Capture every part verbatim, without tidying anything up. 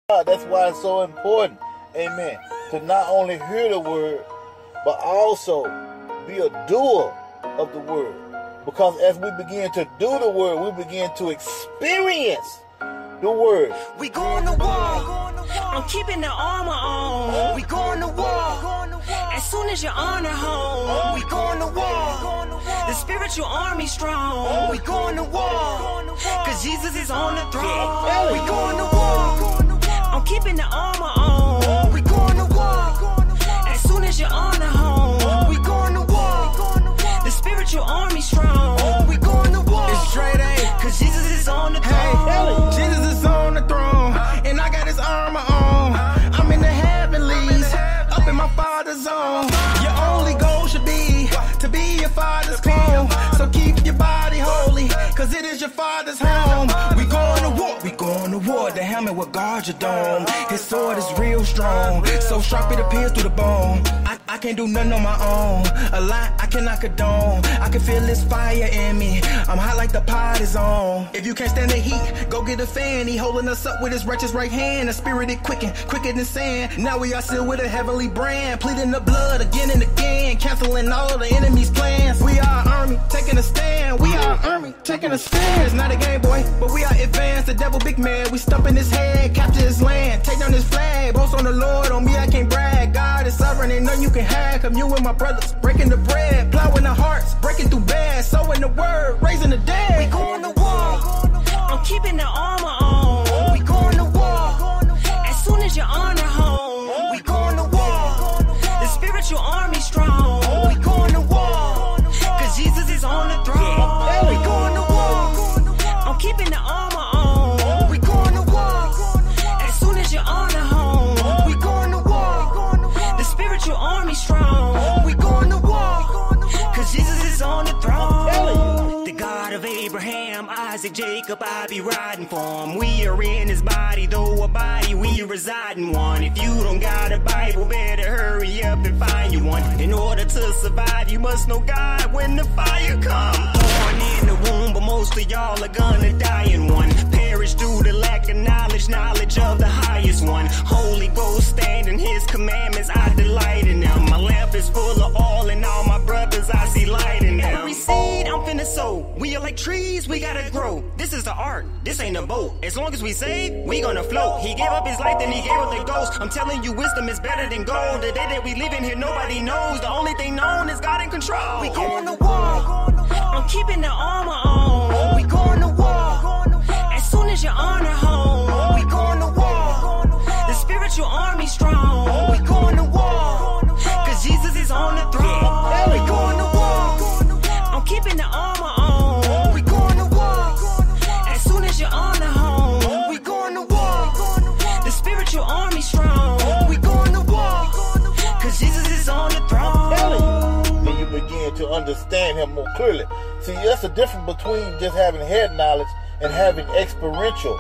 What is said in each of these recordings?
That's why it's so important, amen, to not only hear the word, but also be a doer of the word. Because as we begin to do the word, we begin to experience the word. We going to war. I'm keeping the armor on. We going to war. As soon as you're on the home, we going to war. The spiritual army strong. We going to war. Cause Jesus is on the throne. We going to war. I'm keeping the armor on. We going to war. As soon as you're on the home, we going to war. The spiritual army strong. We going to war. It's straight A. Cause Jesus is on the throne. Hey, Jesus is on the throne, and I got his armor on. I'm in the heavenlies, up in my Father's zone. Your only goal should be to be your Father's clone. So keep your body holy, cause it is your Father's home. We going to war, we going to war. The helmet will guard your dome. His sword is real strong, so sharp it appears through the bone. I, I can't do nothing on my own. A lot I cannot condone. I can feel this fire in me. I'm hot like the pot is on. If you can't stand the heat, go get a fan. He holding us up with his righteous right hand. The spirit it quicken, quicker than sand. Now we are sealed with a heavenly brand. Pleading the blood again and again, canceling all the enemy's plans. We are army, taking a stand. We are army, taking a stand. It's not a game, boy, but we are advanced. The devil big man, we stumping his head, capture his land, take down his flag. Boast on the Lord, on me I can't brag. God is sovereign, ain't nothing you can hack. Commune with my brothers, breaking the bread, plowing the hearts, breaking through bad, sowing the word, raising the dead. We going to war. I'm keeping the armor on. We going to war. As soon as you're on the home, we going to war. The spiritual army strong. We going to war. Cause Jesus is on the throne. We going to war. I'm keeping the armor on. We going to war. As soon as you're on the home, we going to war. The spiritual army strong. We going to war. Cause Jesus is on the throne. The God of Abraham, Isaac, Jacob, I be riding for him. We are in his body, though a body, we reside in one. If you don't got a Bible, better hurry up and find you one. In order to survive, you must know God when the fire comes. Born in the womb, but most of y'all are gonna die in one. Perish due to lack of knowledge, knowledge of the highest one. Holy Ghost stand in his commandments, I delight in them. My lamp is full of oil, and all my brothers, I see light in them. Every seed I'm finna sow, we are like trees, we gotta grow. This is the art, this ain't a boat. As long as we save, we gonna float. He gave up his life, then he gave up the ghost. I'm telling you, wisdom is better than gold. The day that we live in here, nobody knows. The only thing known is God in control. We going to war. I'm keeping the armor on. We going to war. As soon as you're on the home, we going to war. The spiritual army strong. We going to war. Cause Jesus is on the throne. We going to war. I'm keeping the armor on. We going to war. As soon as you're on the home, we going to war. The spiritual army strong. We going to war. Cause Jesus is on the throne. And you begin to understand him more clearly. See, that's the difference between just having head knowledge and having experiential,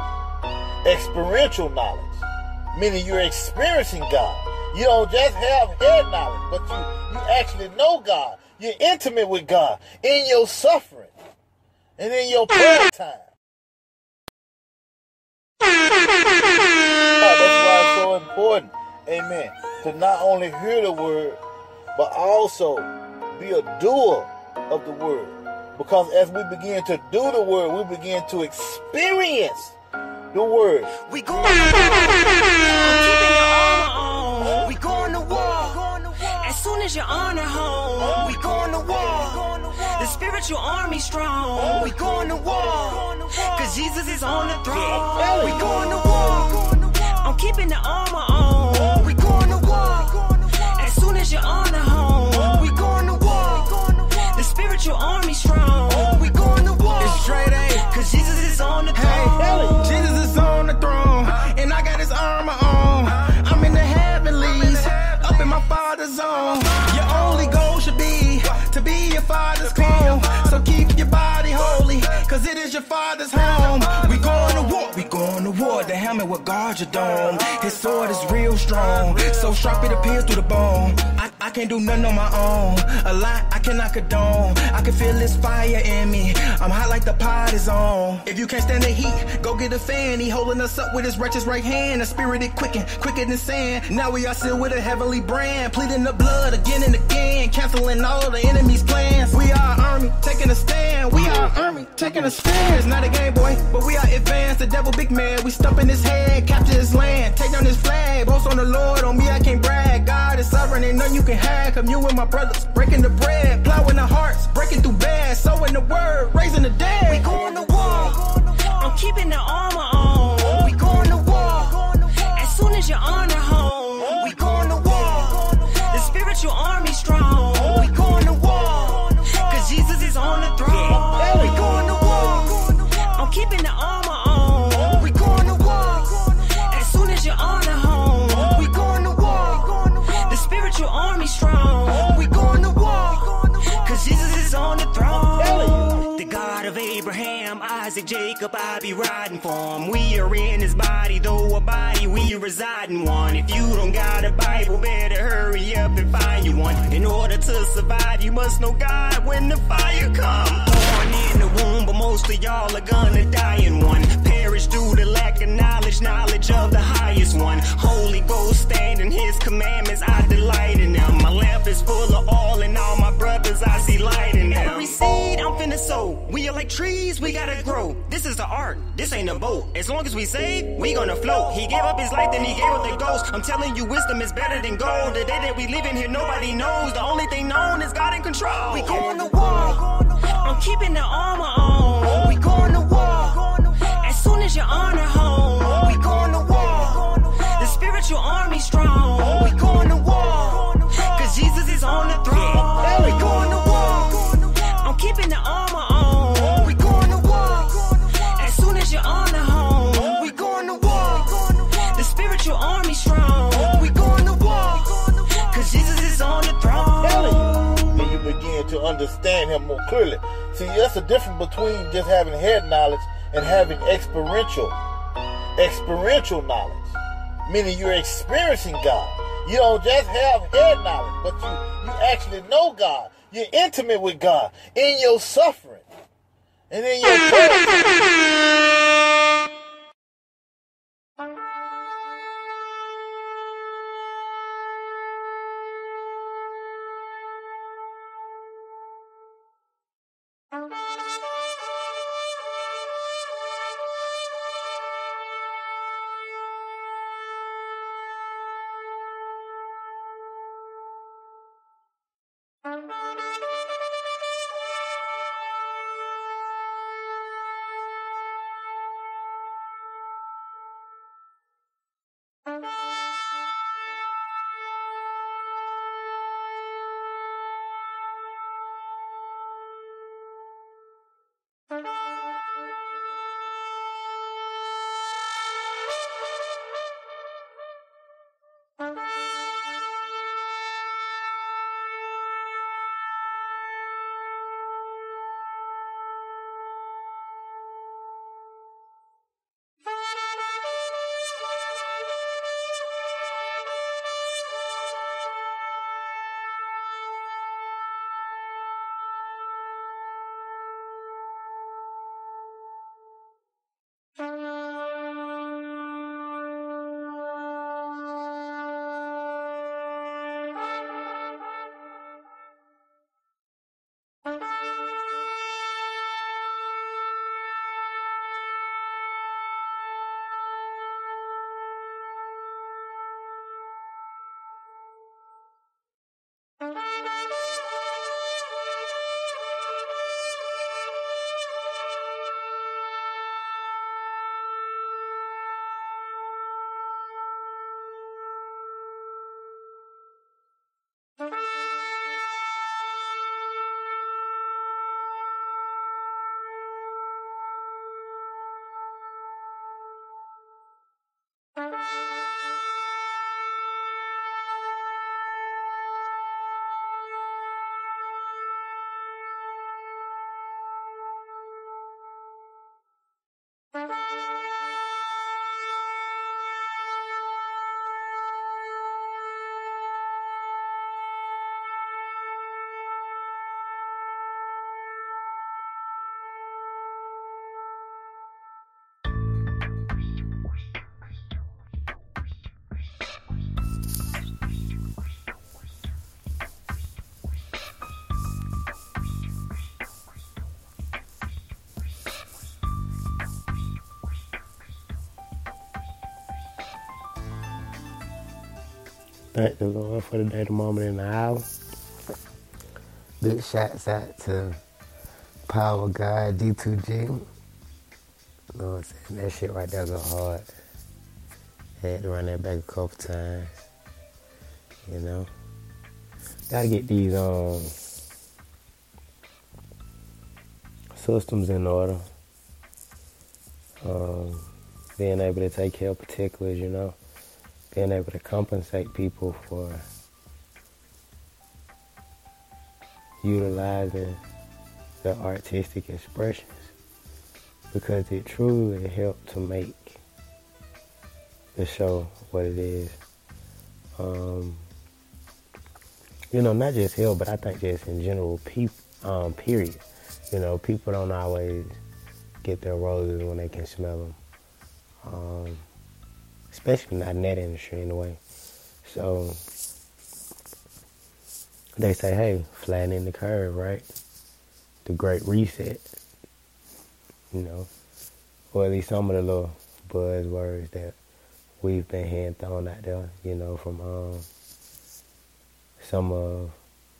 experiential knowledge. Meaning you're experiencing God. You don't just have head knowledge, but you, you actually know God. You're intimate with God in your suffering and in your prayer time. That's why it's so important, amen, to not only hear the word, but also be a doer of the word. Because as we begin to do the word, we begin to experience the word. We going to war. I'm keeping the armor on. We going to war. As soon as you're on the home, we going to war. The spiritual army strong. We going to war. Cause Jesus is on the throne. We going to war. I'm keeping the armor on. We going to war. As soon as you're on the home, we going to war. The spiritual army strong. We going to war. It's straight A. Cause Jesus is on the throne. Hey, Jesus is on the throne, and I got his armor on. I'm in the heavenlies, up in my Father's zone. Your only goal should be to be your Father's clone. So keep your body holy, cause it is your Father's home. We going to war, we going to war. The helmet will guard your dome. His sword is real strong, so sharp it appears through the bone. I, I I can't do nothing on my own. A lot I cannot condone. I can feel this fire in me. I'm hot like the pot is on. If you can't stand the heat, go get a fan. He holding us up with his righteous right hand. The spirit is quicken, quicker than sand. Now we are sealed with a heavenly brand. Pleading the blood again and again. Canceling all the enemy's plans. We are an army, taking a stand. We are an army, taking a stand. It's not a game, boy, but we are advanced. The devil big man, we stump in his head. Capture his land, take down his flag. Boast on the Lord, on me I can't brag. God is sovereign, ain't nothing you can hack. I'm you and my brothers, breaking the bread. Plowing the hearts, breaking through bad. Sowing the word, raising the dead. We going to war. I'm keeping the armor on. We going to war. As soon as you honor home, we going to war. The spiritual army strong. We going to war. Cause Jesus is on the throne. We going to war. I'm keeping the armor on. We going to war. As soon as you honor home, we going to war. The spiritual army strong. We going to war. Cause Jesus is on the throne. The God of Abraham, Isaac, Jacob, I be riding for him. We are in his body, though a body, we reside in one. If you don't got a Bible, better hurry up and find you one. In order to survive, you must know God when the fire come. Born in the womb, but most of y'all are gonna die in one. Perish due to lack of knowledge, knowledge of the highest one. Holy Ghost stand in his commandments, I delight in them. My lamp is full of oil and all my brothers, I see light in them. Every seed I'm finna sow, we are like trees, we gotta grow. This is the art, this ain't a boat. As long as we save, we gonna float. He gave up his life, then he gave up the ghost. I'm telling you, wisdom is better than gold. The day that we live in here, nobody knows. The only thing known is God in control. We going to war. I'm keeping the armor on. We going to war. As soon as you honor home, we going to war. The spiritual army strong. We going to war. Cause Jesus is on the throne. We going to war. I'm keeping the armor on. We going to war. As soon as you honor home, we going to war. The spiritual army strong. We going to war. Cause Jesus is on the throne. And you begin to understand him more clearly. See, that's the difference between just having head knowledge and having experiential, experiential knowledge. Meaning you're experiencing God. You don't just have head knowledge, but you, you actually know God. You're intimate with God in your suffering and in your pain. Thank the Lord for the day, the moment, and the hour. Big shouts out to Power God, D two G. You know what I'm saying? That shit right there go hard. Had to run that back a couple times. You know? Gotta get these um systems in order. Um, being able to take care of particulars, you know? Being able to compensate people for utilizing their artistic expressions, because it truly helped to make the show what it is. Um, you know, not just help, but I think just in general, people, um, period. You know, people don't always get their roses when they can smell them. Um, especially not in that industry anyway. So they say, hey, flatten the curve, right? The great reset, you know, or at least some of the little buzzwords that we've been hand thrown out there, you know, from um, some of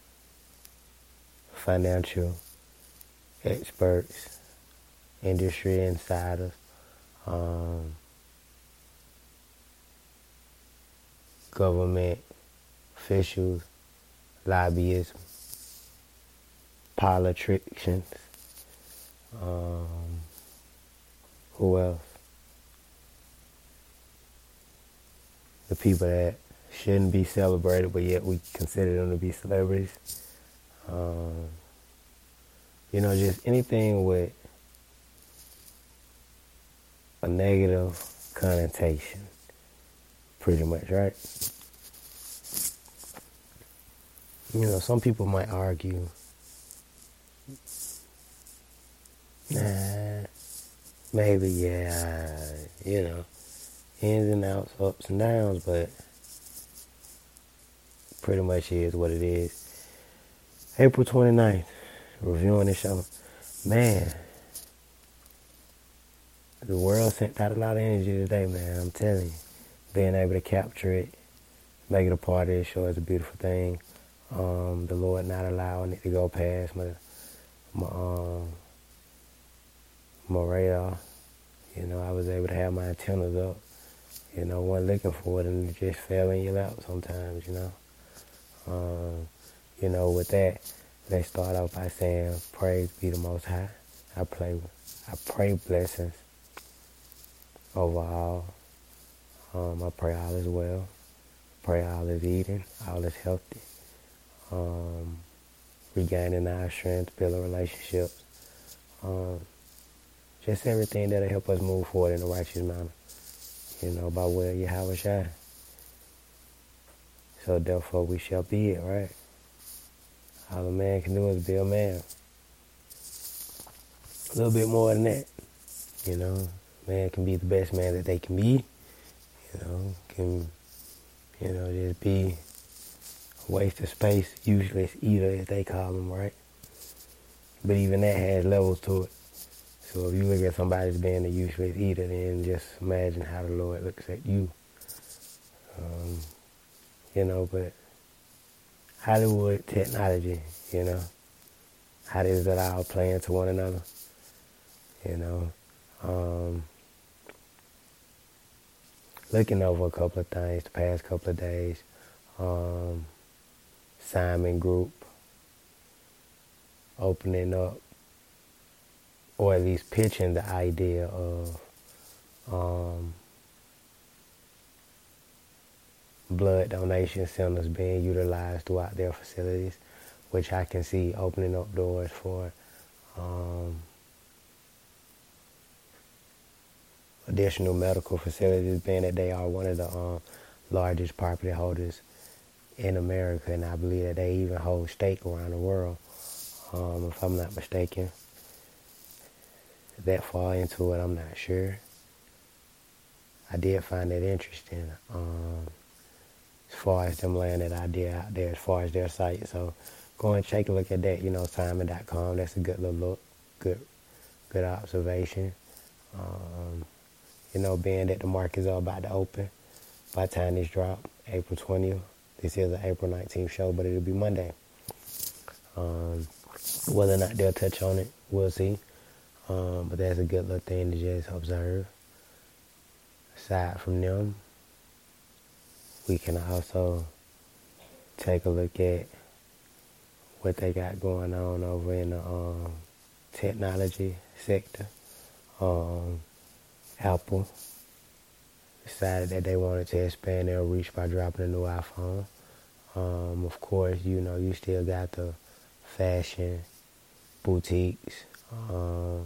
financial experts, industry insiders, um, government officials, lobbyists, politicians, um, who else? The people that shouldn't be celebrated, but yet we consider them to be celebrities. Um, you know, just anything with a negative connotation, pretty much, right? You know, some people might argue, nah, maybe, yeah, you know, ins and outs, ups and downs, but pretty much is what it is. April twenty-ninth, reviewing the show. Man, the world sent out a lot of energy today, man, I'm telling you. Being able to capture it, make it a part of the show is a beautiful thing. Um, the Lord not allowing it to go past my, my, um, my radar. You know, I was able to have my antennas up. You know, wasn't looking for it, and it just fell in your lap sometimes, you know. Um, you know, with that, let's start off by saying, praise be the Most High. I pray, I pray blessings over all. Um, I pray all is well. Pray all is eating, all is healthy. Um, regaining our strength, building relationships. Um, just everything that'll help us move forward in a righteous manner. You know, by way of Yahweh Shai. So therefore we shall be it, right? All a man can do is be a man. A little bit more than that. You know, man can be the best man that they can be. You know, can, you know, just be a waste of space, useless eater, as they call them, right? But even that has levels to it. So if you look at somebody as being a useless eater, then just imagine how the Lord looks at you. Um, you know, but Hollywood technology, you know, how does that all play into one another? You know, um, looking over a couple of things the past couple of days, um, Simon Group opening up, or at least pitching the idea of um, blood donation centers being utilized throughout their facilities, which I can see opening up doors for um, additional medical facilities, being that they are one of the um, largest property holders in America, and I believe that they even hold stake around the world, um, if I'm not mistaken. That far into it, I'm not sure. I did find that interesting, um, as far as them laying that idea out there, as far as their site. So go and take a look at that, you know, Simon dot com. That's a good little look, good good observation. Um, you know, being that the markets are about to open by the time this drop, April twentieth, This is an April nineteenth show, but it'll be Monday. Um, whether or not they'll touch on it, we'll see. Um, but that's a good little thing to just observe. Aside from them, we can also take a look at what they got going on over in the um, technology sector. Um, Apple decided that they wanted to expand their reach by dropping a new iPhone. Um, of course, you know, you still got the fashion boutiques um,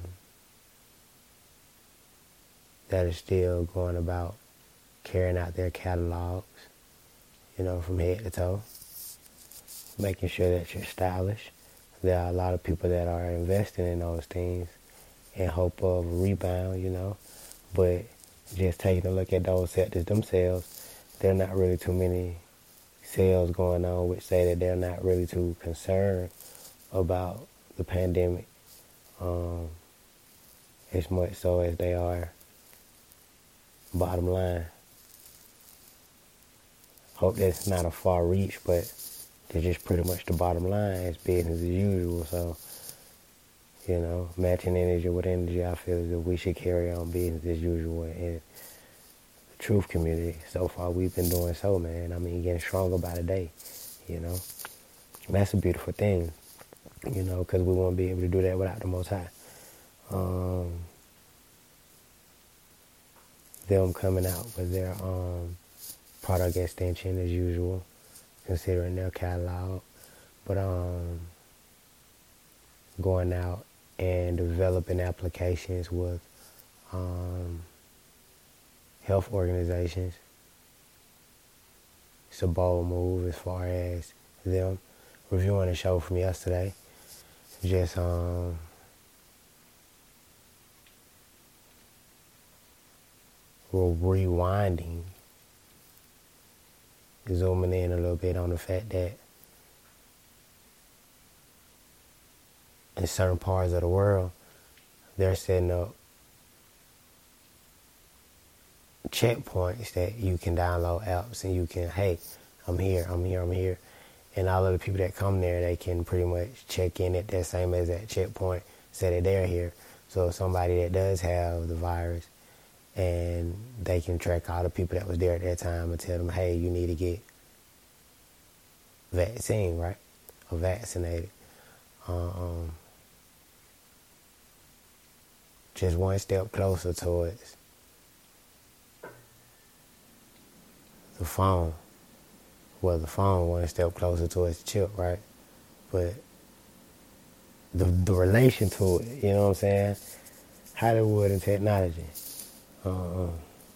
that are still going about carrying out their catalogs, you know, from head to toe, making sure that you're stylish. There are a lot of people that are investing in those things in hope of a rebound, you know, but just taking a look at those sectors themselves, there are not really too many sales going on, which say that they're not really too concerned about the pandemic um, as much so as they are bottom line. Hope that's not a far reach, but they're just pretty much the bottom line. It's business as usual. So, you know, matching energy with energy, I feel that we should carry on business as usual in the truth community. So far, we've been doing so, man. I mean, getting stronger by the day, you know. And that's a beautiful thing, you know, because we won't be able to do that without the Most High. Um, them coming out with their um, product extension as usual, considering their catalog, but um, going out and developing applications with um, health organizations. It's a bold move as far as them reviewing the show from yesterday. Just um, rewinding, zooming in a little bit on the fact that in certain parts of the world, they're setting up checkpoints that you can download apps and you can, hey, I'm here, I'm here, I'm here. And all of the people that come there, they can pretty much check in at that same as that checkpoint, say that they're here. So somebody that does have the virus, and they can track all the people that was there at that time and tell them, hey, you need to get vaccine, right? Or vaccinated. Um, just one step closer towards the phone. Well, the phone one step closer towards the chip, right? But the the relation to it, you know what I'm saying? Hollywood and technology. Uh-uh.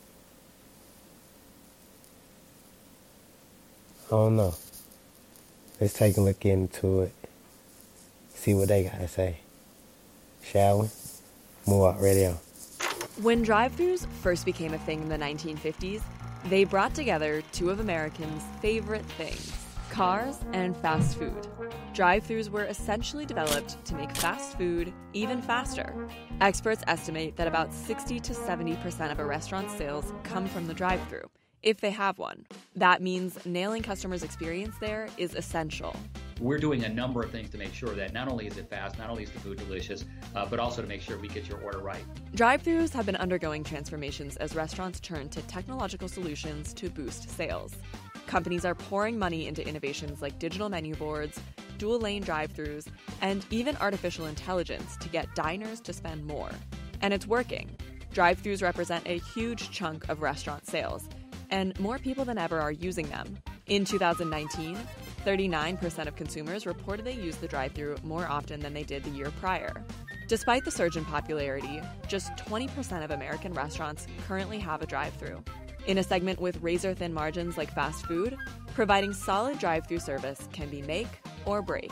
I don't know. Let's take a look into it. See what they got to say. Shall we? Move Out Radio. When drive-thrus first became a thing in the nineteen fifties, they brought together two of Americans' favorite things, cars and fast food. Drive-thrus were essentially developed to make fast food even faster. Experts estimate that about sixty to seventy percent of a restaurant's sales come from the drive-thru, if they have one. That means nailing customers' experience there is essential. We're doing a number of things to make sure that not only is it fast, not only is the food delicious, uh, but also to make sure we get your order right. Drive-thrus have been undergoing transformations as restaurants turn to technological solutions to boost sales. Companies are pouring money into innovations like digital menu boards, dual-lane drive-thrus, and even artificial intelligence to get diners to spend more. And it's working. Drive-thrus represent a huge chunk of restaurant sales, and more people than ever are using them. In two thousand nineteen, thirty-nine percent of consumers reported they used the drive-thru more often than they did the year prior. Despite the surge in popularity, just twenty percent of American restaurants currently have a drive-thru. In a segment with razor-thin margins like fast food, providing solid drive-thru service can be make or break.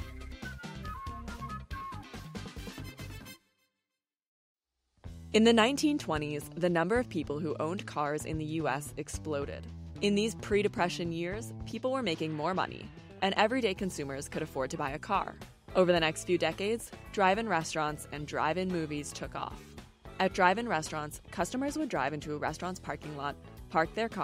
In the nineteen twenties, the number of people who owned cars in the U S exploded. In these pre-depression years, people were making more money, and everyday consumers could afford to buy a car. Over the next few decades, drive-in restaurants and drive-in movies took off. At drive-in restaurants, customers would drive into a restaurant's parking lot, park their car,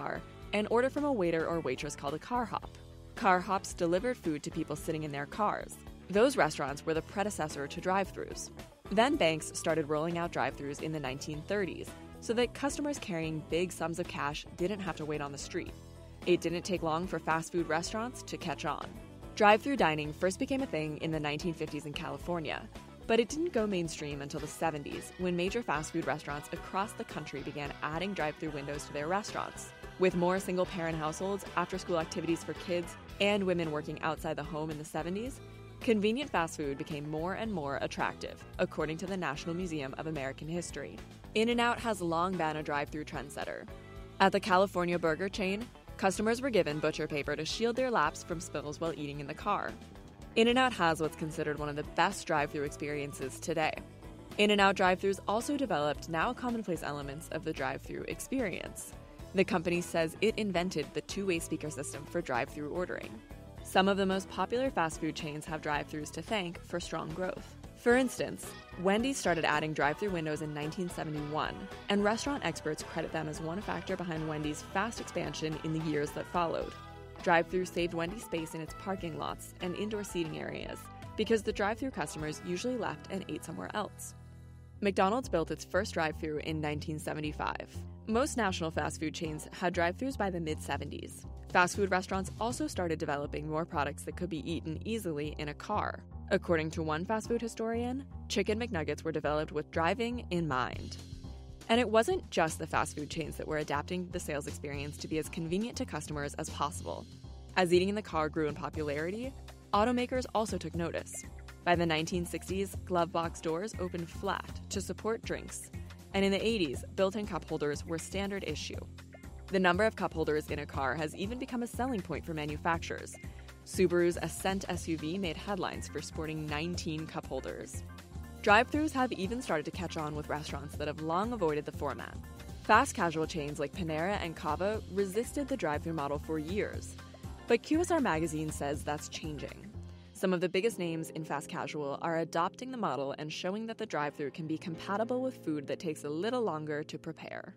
and order from a waiter or waitress called a car hop. Car hops delivered food to people sitting in their cars. Those restaurants were the predecessor to drive-thrus. Then banks started rolling out drive-thrus in the nineteen thirties so that customers carrying big sums of cash didn't have to wait on the street. It didn't take long for fast food restaurants to catch on. Drive-thru dining first became a thing in the nineteen fifties in California, but it didn't go mainstream until the seventies, when major fast food restaurants across the country began adding drive-thru windows to their restaurants. With more single-parent households, after-school activities for kids, and women working outside the home in the seventies, convenient fast food became more and more attractive, according to the National Museum of American History. In-N-Out has long been a drive-thru trendsetter. At the California burger chain, customers were given butcher paper to shield their laps from spills while eating in the car. In-N-Out has what's considered one of the best drive-thru experiences today. In-N-Out drive-thrus also developed now commonplace elements of the drive-thru experience. The company says it invented the two-way speaker system for drive-thru ordering. Some of the most popular fast food chains have drive-thrus to thank for strong growth. For instance, Wendy's started adding drive-thru windows in nineteen seventy-one, and restaurant experts credit them as one factor behind Wendy's fast expansion in the years that followed. Drive-thru saved Wendy's space in its parking lots and indoor seating areas because the drive-thru customers usually left and ate somewhere else. McDonald's built its first drive-thru in nineteen seventy-five. Most national fast food chains had drive-thrus by the mid-seventies. Fast food restaurants also started developing more products that could be eaten easily in a car. According to one fast food historian, Chicken McNuggets were developed with driving in mind. And it wasn't just the fast food chains that were adapting the sales experience to be as convenient to customers as possible. As eating in the car grew in popularity, automakers also took notice. By the nineteen sixties, glove box doors opened flat to support drinks, and in the eighties, built-in cup holders were standard issue. The number of cup holders in a car has even become a selling point for manufacturers. Subaru's Ascent S U V made headlines for sporting nineteen cup holders. Drive-thrus have even started to catch on with restaurants that have long avoided the format. Fast casual chains like Panera and Cava resisted the drive-thru model for years, but Q S R Magazine says that's changing. Some of the biggest names in fast casual are adopting the model and showing that the drive-thru can be compatible with food that takes a little longer to prepare.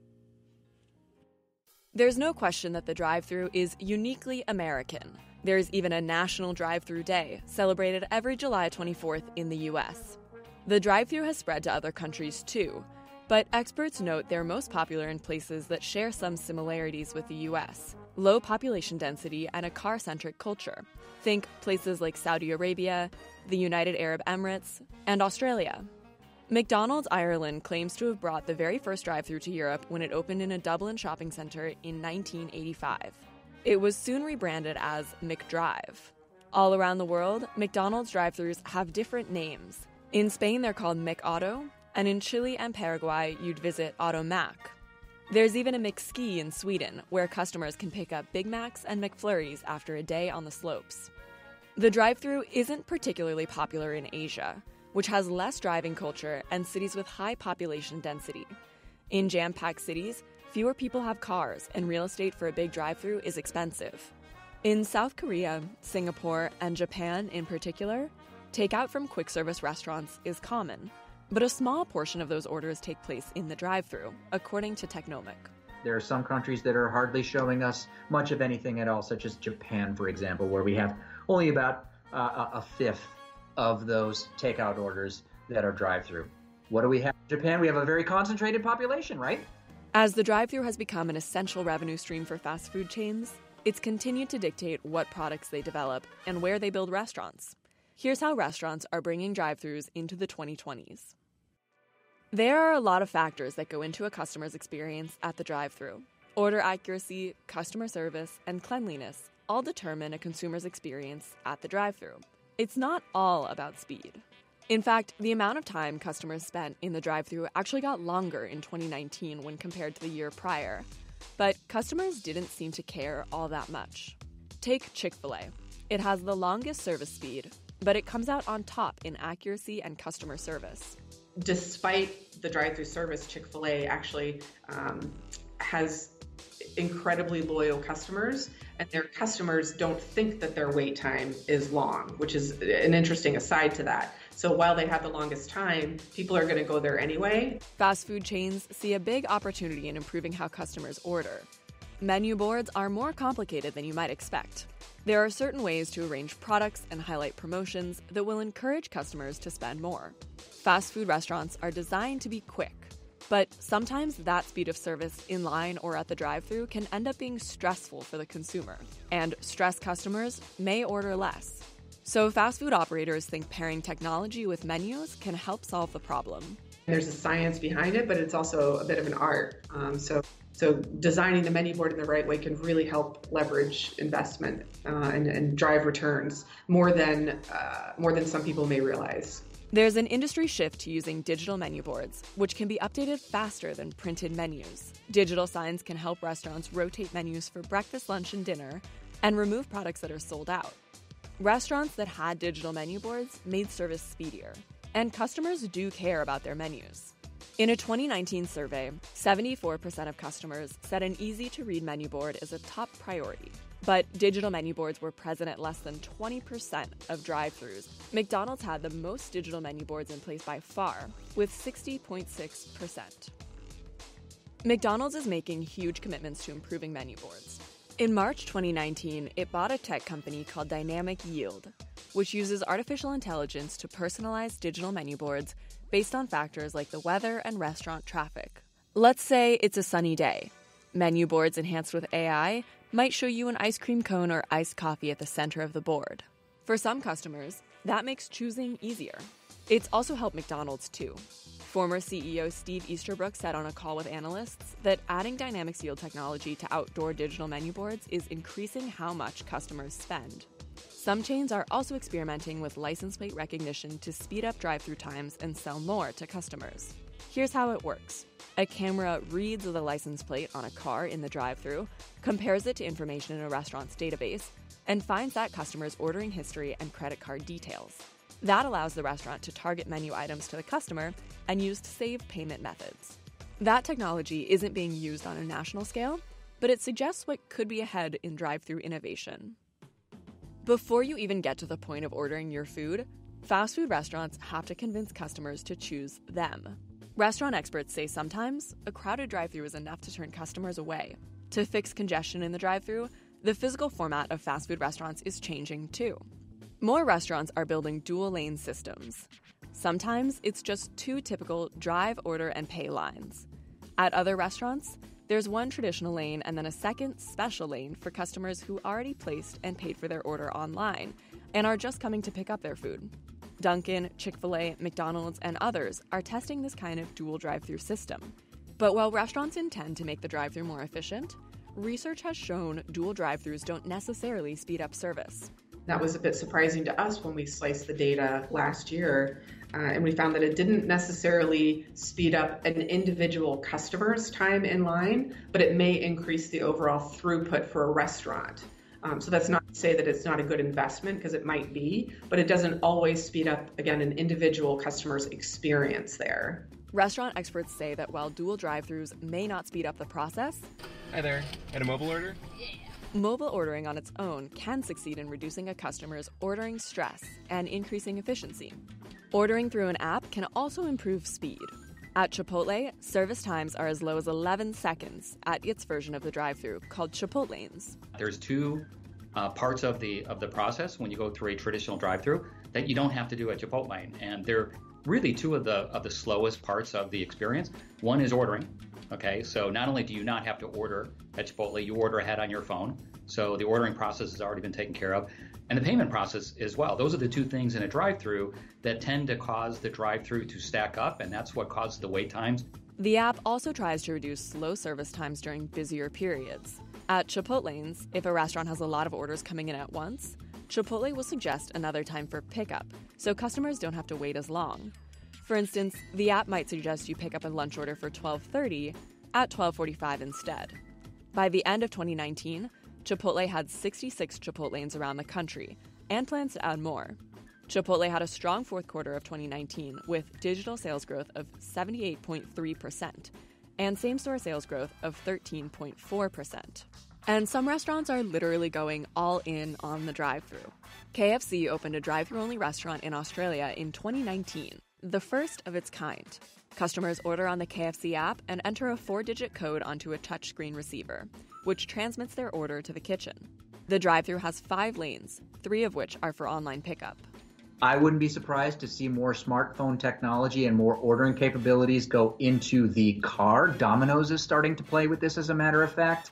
There's no question that the drive-thru is uniquely American. There's even a National Drive-Thru Day, celebrated every July twenty-fourth in the U S. The drive-thru has spread to other countries too, but experts note they're most popular in places that share some similarities with the U S: low population density and a car-centric culture. Think places like Saudi Arabia, the United Arab Emirates, and Australia. McDonald's Ireland claims to have brought the very first drive-thru to Europe when it opened in a Dublin shopping centre in nineteen eighty-five. It was soon rebranded as McDrive. All around the world, McDonald's drive-thrus have different names. In Spain, they're called McAuto, and in Chile and Paraguay, you'd visit Automac. There's even a McSki in Sweden, where customers can pick up Big Macs and McFlurries after a day on the slopes. The drive-thru isn't particularly popular in Asia, which has less driving culture and cities with high population density. In jam-packed cities, fewer people have cars, and real estate for a big drive-thru is expensive. In South Korea, Singapore, and Japan in particular, takeout from quick-service restaurants is common, but a small portion of those orders take place in the drive-thru, according to Technomic. There are some countries that are hardly showing us much of anything at all, such as Japan, for example, where we have only about uh, a fifth of those takeout orders that are drive-thru. What do we have in Japan? We have a very concentrated population, right? As the drive-thru has become an essential revenue stream for fast food chains, it's continued to dictate what products they develop and where they build restaurants. Here's how restaurants are bringing drive-thrus into the twenty twenties. There are a lot of factors that go into a customer's experience at the drive-thru. Order accuracy, customer service, and cleanliness all determine a consumer's experience at the drive-thru. It's not all about speed. In fact, the amount of time customers spent in the drive-thru actually got longer in twenty nineteen when compared to the year prior. But customers didn't seem to care all that much. Take Chick-fil-A. It has the longest service speed, but it comes out on top in accuracy and customer service. Despite the drive-thru service, Chick-fil-A actually um, has incredibly loyal customers, and their customers don't think that their wait time is long, which is an interesting aside to that. So while they have the longest time, people are going to go there anyway. Fast food chains see a big opportunity in improving how customers order. Menu boards are more complicated than you might expect. There are certain ways to arrange products and highlight promotions that will encourage customers to spend more. Fast food restaurants are designed to be quick, but sometimes that speed of service in line or at the drive-thru can end up being stressful for the consumer, and stressed customers may order less. So fast food operators think pairing technology with menus can help solve the problem. There's a science behind it, but it's also a bit of an art. Um, so, so designing the menu board in the right way can really help leverage investment uh, and, and drive returns more than uh, more than some people may realize. There's an industry shift to using digital menu boards, which can be updated faster than printed menus. Digital signs can help restaurants rotate menus for breakfast, lunch, and dinner, and remove products that are sold out. Restaurants that had digital menu boards made service speedier, and customers do care about their menus. In a twenty nineteen survey, seventy-four percent of customers said an easy-to-read menu board is a top priority. But digital menu boards were present at less than twenty percent of drive-thrus. McDonald's had the most digital menu boards in place by far, with sixty point six percent. McDonald's is making huge commitments to improving menu boards. In March twenty nineteen, it bought a tech company called Dynamic Yield, which uses artificial intelligence to personalize digital menu boards based on factors like the weather and restaurant traffic. Let's say it's a sunny day. Menu boards enhanced with A I might show you an ice cream cone or iced coffee at the center of the board. For some customers, that makes choosing easier. It's also helped McDonald's too. Former C E O Steve Easterbrook said on a call with analysts that adding Dynamic Yield technology to outdoor digital menu boards is increasing how much customers spend. Some chains are also experimenting with license plate recognition to speed up drive-thru times and sell more to customers. Here's how it works. A camera reads the license plate on a car in the drive-thru, compares it to information in a restaurant's database, and finds that customer's ordering history and credit card details. That allows the restaurant to target menu items to the customer and use save payment methods. That technology isn't being used on a national scale, but it suggests what could be ahead in drive-thru innovation. Before you even get to the point of ordering your food, fast food restaurants have to convince customers to choose them. Restaurant experts say sometimes a crowded drive-thru is enough to turn customers away. To fix congestion in the drive-thru, the physical format of fast food restaurants is changing too. More restaurants are building dual-lane systems. Sometimes it's just two typical drive, order, and pay lines. At other restaurants, there's one traditional lane and then a second special lane for customers who already placed and paid for their order online and are just coming to pick up their food. Dunkin', Chick-fil-A, McDonald's, and others are testing this kind of dual drive-thru system. But while restaurants intend to make the drive-thru more efficient, research has shown dual drive-thrus don't necessarily speed up service. That was a bit surprising to us when we sliced the data last year, uh, and we found that it didn't necessarily speed up an individual customer's time in line, but it may increase the overall throughput for a restaurant. Um, so that's not to say that it's not a good investment, because it might be, but it doesn't always speed up, again, an individual customer's experience there. Restaurant experts say that while dual drive-thrus may not speed up the process... Hi there. Had a mobile order? Yeah. Mobile ordering on its own can succeed in reducing a customer's ordering stress and increasing efficiency. Ordering through an app can also improve speed. At Chipotle, service times are as low as eleven seconds at its version of the drive-thru called Chipotlanes. There's two uh, parts of the of the process when you go through a traditional drive-thru that you don't have to do at Chipotle, and they're really two of the of the slowest parts of the experience. One is ordering. Okay, so not only do you not have to order at Chipotle, you order ahead on your phone. So the ordering process has already been taken care of. And the payment process as well. Those are the two things in a drive-thru that tend to cause the drive-thru to stack up, and that's what causes the wait times. The app also tries to reduce slow service times during busier periods. At Chipotlanes, if a restaurant has a lot of orders coming in at once, Chipotle will suggest another time for pickup, so customers don't have to wait as long. For instance, the app might suggest you pick up a lunch order for twelve thirty at twelve forty-five instead. By the end of twenty nineteen, Chipotle had sixty-six Chipotlanes around the country and plans to add more. Chipotle had a strong fourth quarter of twenty nineteen with digital sales growth of seventy-eight point three percent and same-store sales growth of thirteen point four percent. And some restaurants are literally going all in on the drive-thru. K F C opened a drive-thru only restaurant in Australia in twenty nineteen. the first of its kind. Customers order on the K F C app and enter a four-digit code onto a touchscreen receiver, which transmits their order to the kitchen. The drive-thru has five lanes, three of which are for online pickup. I wouldn't be surprised to see more smartphone technology and more ordering capabilities go into the car. Domino's is starting to play with this, as a matter of fact.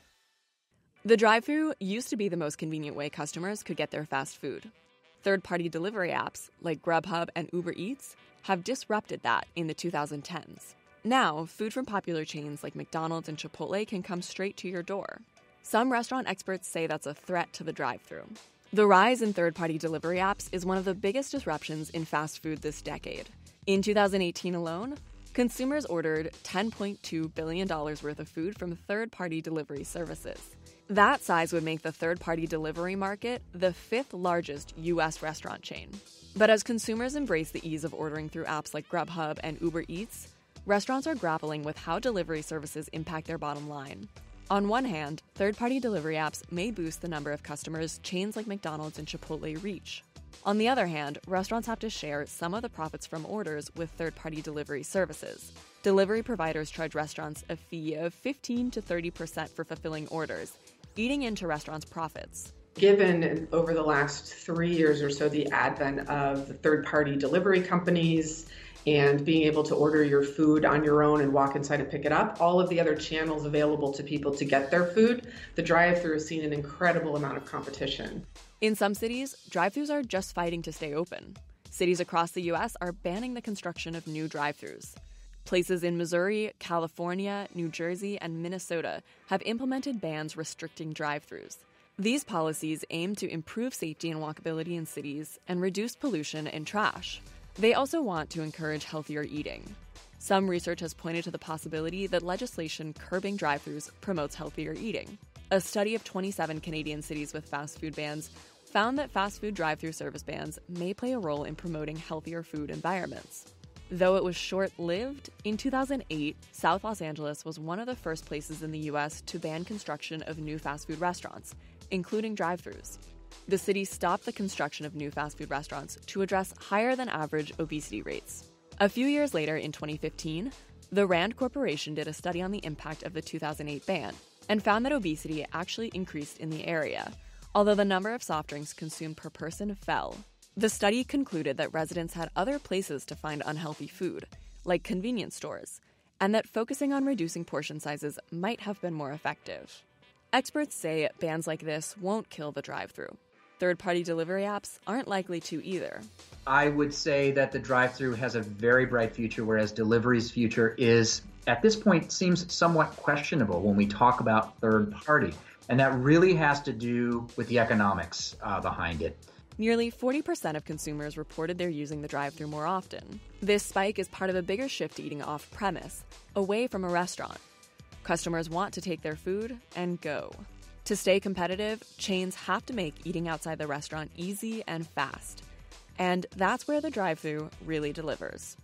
The drive-thru used to be the most convenient way customers could get their fast food. Third-party delivery apps like Grubhub and Uber Eats have disrupted that in the two thousand tens. Now, food from popular chains like McDonald's and Chipotle can come straight to your door. Some restaurant experts say that's a threat to the drive-thru. The rise in third-party delivery apps is one of the biggest disruptions in fast food this decade. In two thousand eighteen alone, consumers ordered ten point two billion dollars worth of food from third-party delivery services. That size would make the third-party delivery market the fifth largest U S restaurant chain. But as consumers embrace the ease of ordering through apps like Grubhub and Uber Eats, restaurants are grappling with how delivery services impact their bottom line. On one hand, third-party delivery apps may boost the number of customers chains like McDonald's and Chipotle reach. On the other hand, restaurants have to share some of the profits from orders with third-party delivery services. Delivery providers charge restaurants a fee of fifteen to thirty percent for fulfilling orders, eating into restaurants' profits. Given over the last three years or so the advent of the third-party delivery companies and being able to order your food on your own and walk inside and pick it up, all of the other channels available to people to get their food, the drive-thru has seen an incredible amount of competition. In some cities, drive-thrus are just fighting to stay open. Cities across the U S are banning the construction of new drive-thrus. Places in Missouri, California, New Jersey, and Minnesota have implemented bans restricting drive-thrus. These policies aim to improve safety and walkability in cities and reduce pollution and trash. They also want to encourage healthier eating. Some research has pointed to the possibility that legislation curbing drive-thrus promotes healthier eating. A study of twenty-seven Canadian cities with fast food bans found that fast food drive-thru service bans may play a role in promoting healthier food environments. Though it was short-lived, in two thousand eight, South Los Angeles was one of the first places in the U S to ban construction of new fast food restaurants, including drive-thrus. The city stopped the construction of new fast food restaurants to address higher-than-average obesity rates. A few years later, in twenty fifteen, the Rand Corporation did a study on the impact of the two thousand eight ban and found that obesity actually increased in the area, although the number of soft drinks consumed per person fell. The study concluded that residents had other places to find unhealthy food, like convenience stores, and that focusing on reducing portion sizes might have been more effective. Experts say bans like this won't kill the drive-thru. Third-party delivery apps aren't likely to either. I would say that the drive-thru has a very bright future, whereas delivery's future is, at this point, seems somewhat questionable when we talk about third-party. And that really has to do with the economics uh, behind it. Nearly forty percent of consumers reported they're using the drive-thru more often. This spike is part of a bigger shift to eating off-premise, away from a restaurant. Customers want to take their food and go. To stay competitive, chains have to make eating outside the restaurant easy and fast. And that's where the drive-thru really delivers.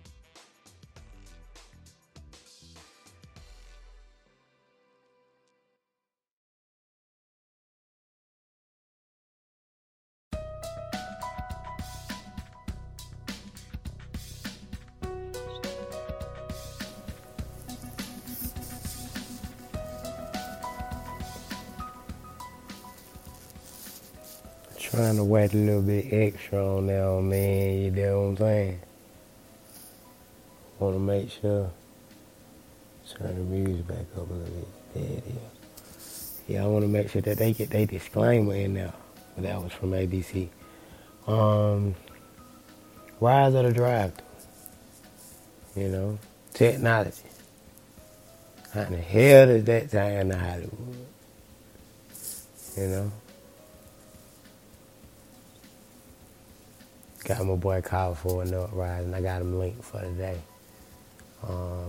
Trying to wait a little bit extra on that, on man, you know what I'm saying? Want to make sure. Turn the music back up a little bit. There it is. Yeah, I want to make sure that they get their disclaimer in there. That was from A B C. Um, rise of the drive-thru. You know, technology. How in the hell does that tie into Hollywood? You know? Got my boy Kyle for an uprising. I got him linked for today. Um,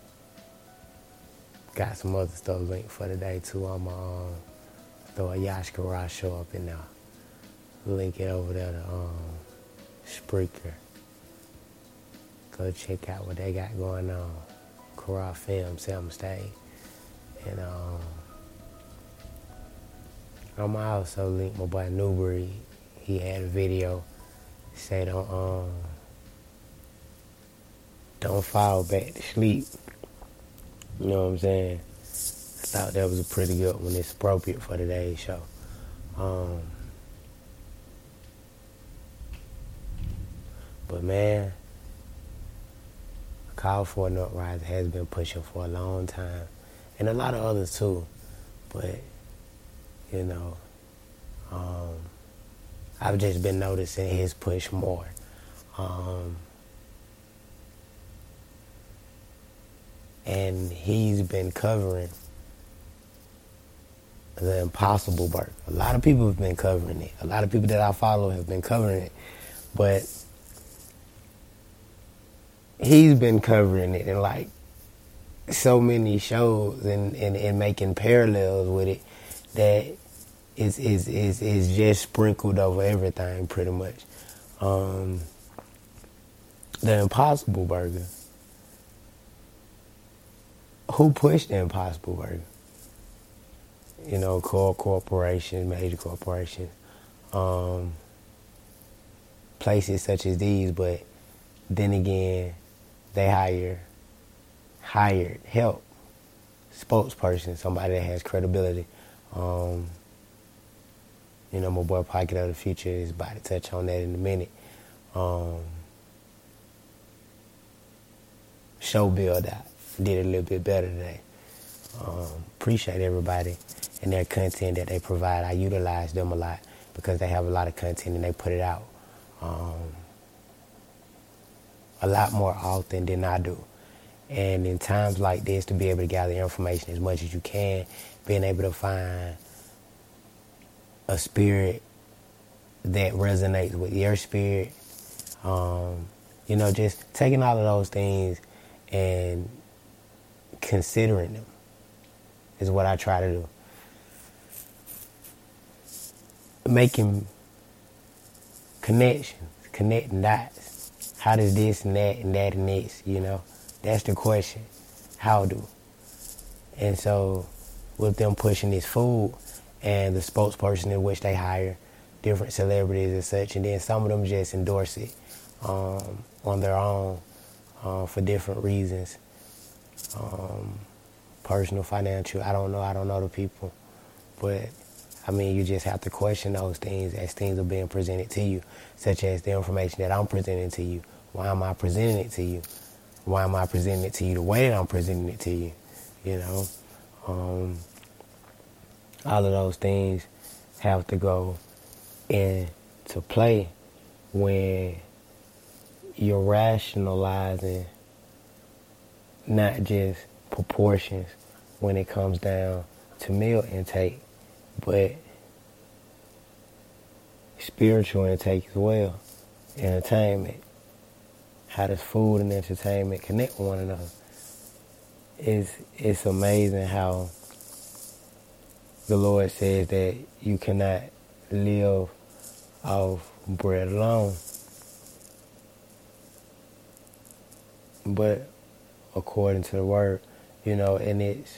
got some other stuff linked for today too. I'm gonna um, throw a Yash Garage show up in there. Link it over there to um, Spreaker. Go check out what they got going on. Karate Film, Sam Stay. And um, I'm gonna also link my boy Newbury. He had a video. Say don't um don't fall back to sleep. You know what I'm saying? I thought that was a pretty good one. It's appropriate for today's show. Um, but man, a call for an uprising has been pushing for a long time, and a lot of others too. But you know, um, I've just been noticing his push more. Um, and he's been covering the Impossible Burger. A lot of people have been covering it. A lot of people that I follow have been covering it. But he's been covering it in like so many shows and, and, and making parallels with it that is is is is just sprinkled over everything pretty much. Um, the Impossible Burger. Who pushed the Impossible Burger? You know, core corporations, major corporations, um, places such as these. But then again, they hire hired help, spokesperson, somebody that has credibility. Um, you know, my boy Pocket of the Future is about to touch on that in a minute. Um, show build out. Did a little bit better today. Um, appreciate everybody and their content that they provide. I utilize them a lot because they have a lot of content and they put it out um, a lot more often than I do. And in times like this, to be able to gather information as much as you can, being able to find a spirit that resonates with your spirit, um, you know, just taking all of those things and considering them is what I try to do. Making connections, connecting dots. How does this and that and that and this, you know? That's the question. How do? And so with them pushing this food and the spokesperson in which they hire different celebrities and such, and then some of them just endorse it um, on their own uh, for different reasons. Um, personal, financial, I don't know, I don't know the people. But, I mean, you just have to question those things as things are being presented to you, such as the information that I'm presenting to you. Why am I presenting it to you? Why am I presenting it to you the way that I'm presenting it to you? You know? Um, all of those things have to go into play when you're rationalizing not just proportions when it comes down to meal intake, but spiritual intake as well, entertainment. How does food and entertainment connect with one another? It's, it's amazing how the Lord says that you cannot live off bread alone. But according to the word, you know, and it's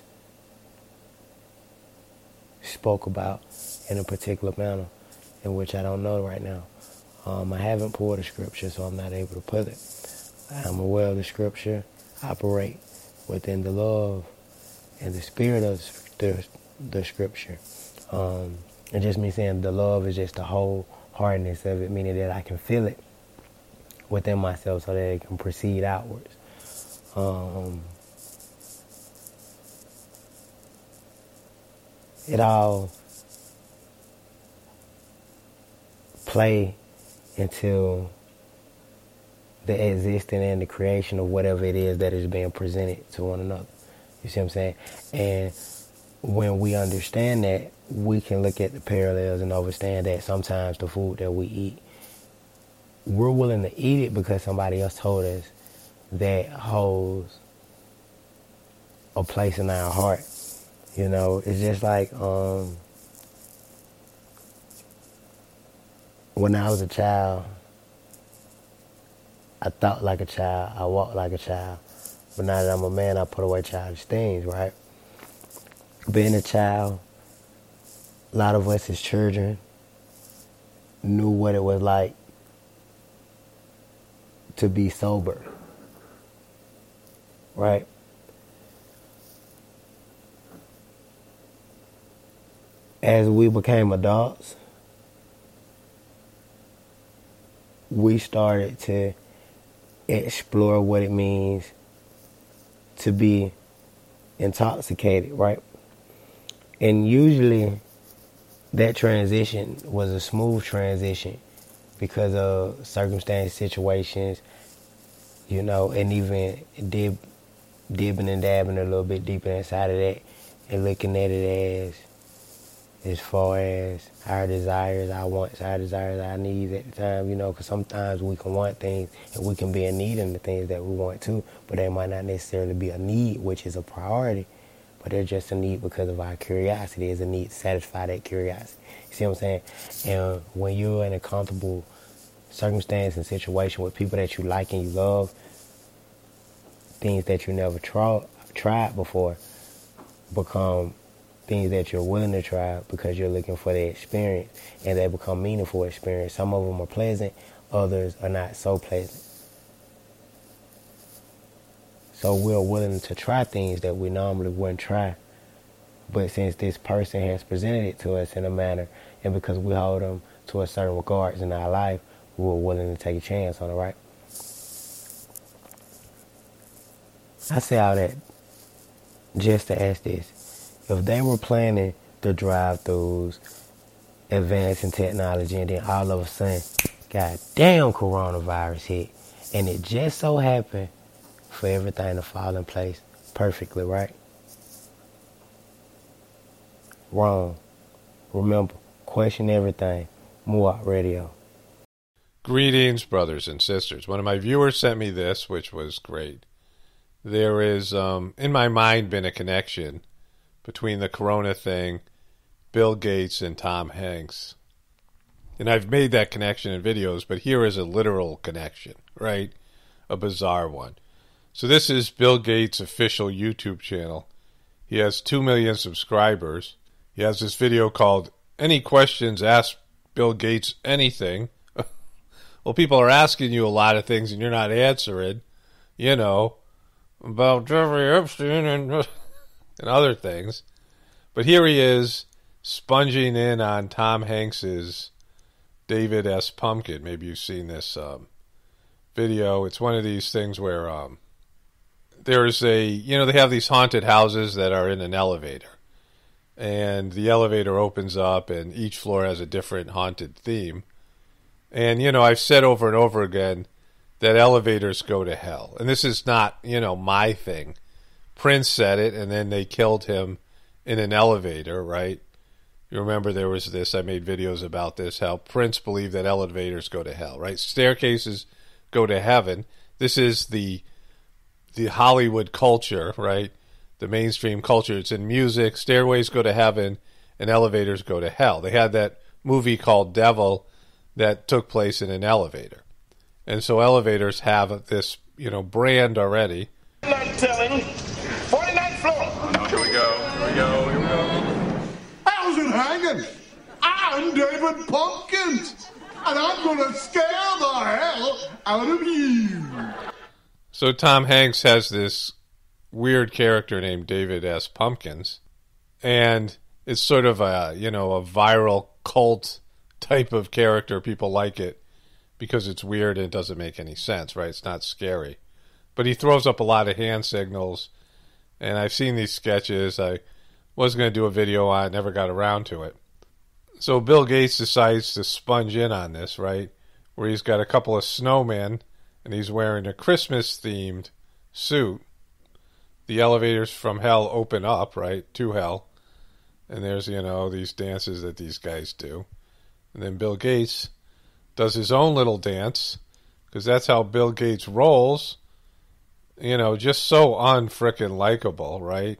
spoke about in a particular manner in which I don't know right now. Um, I haven't pulled a scripture, so I'm not able to put it. I'm aware of the scripture, operate within the love and the spirit of the, the scripture. Um, and just me saying the love is just the whole hardness of it, meaning that I can feel it within myself so that it can proceed outwards. Um, it all play into the existing and the creation of whatever it is that is being presented to one another. You see what I'm saying? And when we understand that, we can look at the parallels and understand that sometimes the food that we eat, we're willing to eat it because somebody else told us that holds a place in our heart. You know, it's just like um, when I was a child, I thought like a child, I walked like a child. But now that I'm a man, I put away childish things, right? Being a child, a lot of us as children knew what it was like to be sober. right? As we became adults, we started to explore what it means to be intoxicated, right? And usually that transition was a smooth transition because of circumstance, situations, you know, and even dib, dibbing and dabbing a little bit deeper inside of that and looking at it as as far as our desires, our wants, our desires, our needs at the time, you know, because sometimes we can want things and we can be in need in the things that we want too, but they might not necessarily be a need, which is a priority, but they're just a need because of our curiosity. It's a need to satisfy that curiosity. You see what I'm saying? And when you're in a comfortable circumstance and situation with people that you like and you love, things that you never try, tried before become things that you're willing to try because you're looking for the experience, and they become meaningful experience. Some of them are pleasant, others are not so pleasant. So we're willing to try things that we normally wouldn't try. But since this person has presented it to us in a manner, and because we hold them to a certain regards in our life, we're willing to take a chance on it, right? I say all that just to ask this. If they were planning the drive-thrus, advancing technology, and then all of a sudden, goddamn, coronavirus hit, and it just so happened for everything to fall in place perfectly, right? Wrong. Remember, question everything. Muat Radio. Greetings, brothers and sisters. One of my viewers sent me this, which was great. There is, um, in my mind, been a connection between the corona thing, Bill Gates, and Tom Hanks. And I've made that connection in videos, but here is a literal connection, right? A bizarre one. So this is Bill Gates' official YouTube channel. He has two million subscribers. He has this video called, Any Questions? Ask Bill Gates Anything. Well, people are asking you a lot of things and you're not answering, you know, about Jeffrey Epstein and... and other things. But here he is sponging in on Tom Hanks's David S. Pumpkin. Maybe you've seen this um, video. It's one of these things where um, there's a, you know, they have these haunted houses that are in an elevator. And the elevator opens up and each floor has a different haunted theme. And, you know, I've said over and over again that elevators go to hell. And this is not, you know, my thing. Prince said it, and then they killed him in an elevator, right? You remember there was this, I made videos about this, how Prince believed that elevators go to hell, right? Staircases go to heaven. This is the the Hollywood culture, right? The mainstream culture. It's in music. Stairways go to heaven, and elevators go to hell. They had that movie called Devil that took place in an elevator. And so elevators have this, you know, brand already. Not telling. forty-ninth floor. Oh, here we go. Here we go. Here we go. How's it hanging? I'm David Pumpkins, and I'm going to scare the hell out of you. So Tom Hanks has this weird character named David S. Pumpkins, and it's sort of a, you know, a viral cult type of character. People like it because it's weird and it doesn't make any sense, right? It's not scary. But he throws up a lot of hand signals, and I've seen these sketches. I was going to do a video on it, never got around to it. So Bill Gates decides to sponge in on this, right? Where he's got a couple of snowmen, and he's wearing a Christmas-themed suit. The elevators from hell open up, right, to hell. And there's, you know, these dances that these guys do. And then Bill Gates does his own little dance, because that's how Bill Gates rolls. You know, just so unfrickin' likable, right?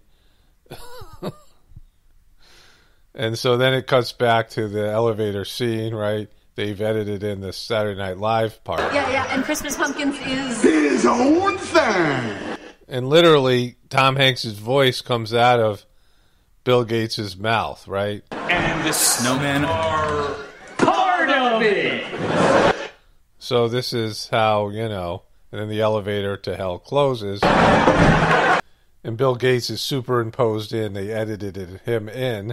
And so then it cuts back to the elevator scene, right? They've edited in the Saturday Night Live part. Yeah, yeah, and Christmas Pumpkins is... his own thing! And literally, Tom Hanks' voice comes out of Bill Gates' mouth, right? And the snowmen are part of it! So this is how, you know, and then the elevator to hell closes. And Bill Gates is superimposed in. They edited it, him in.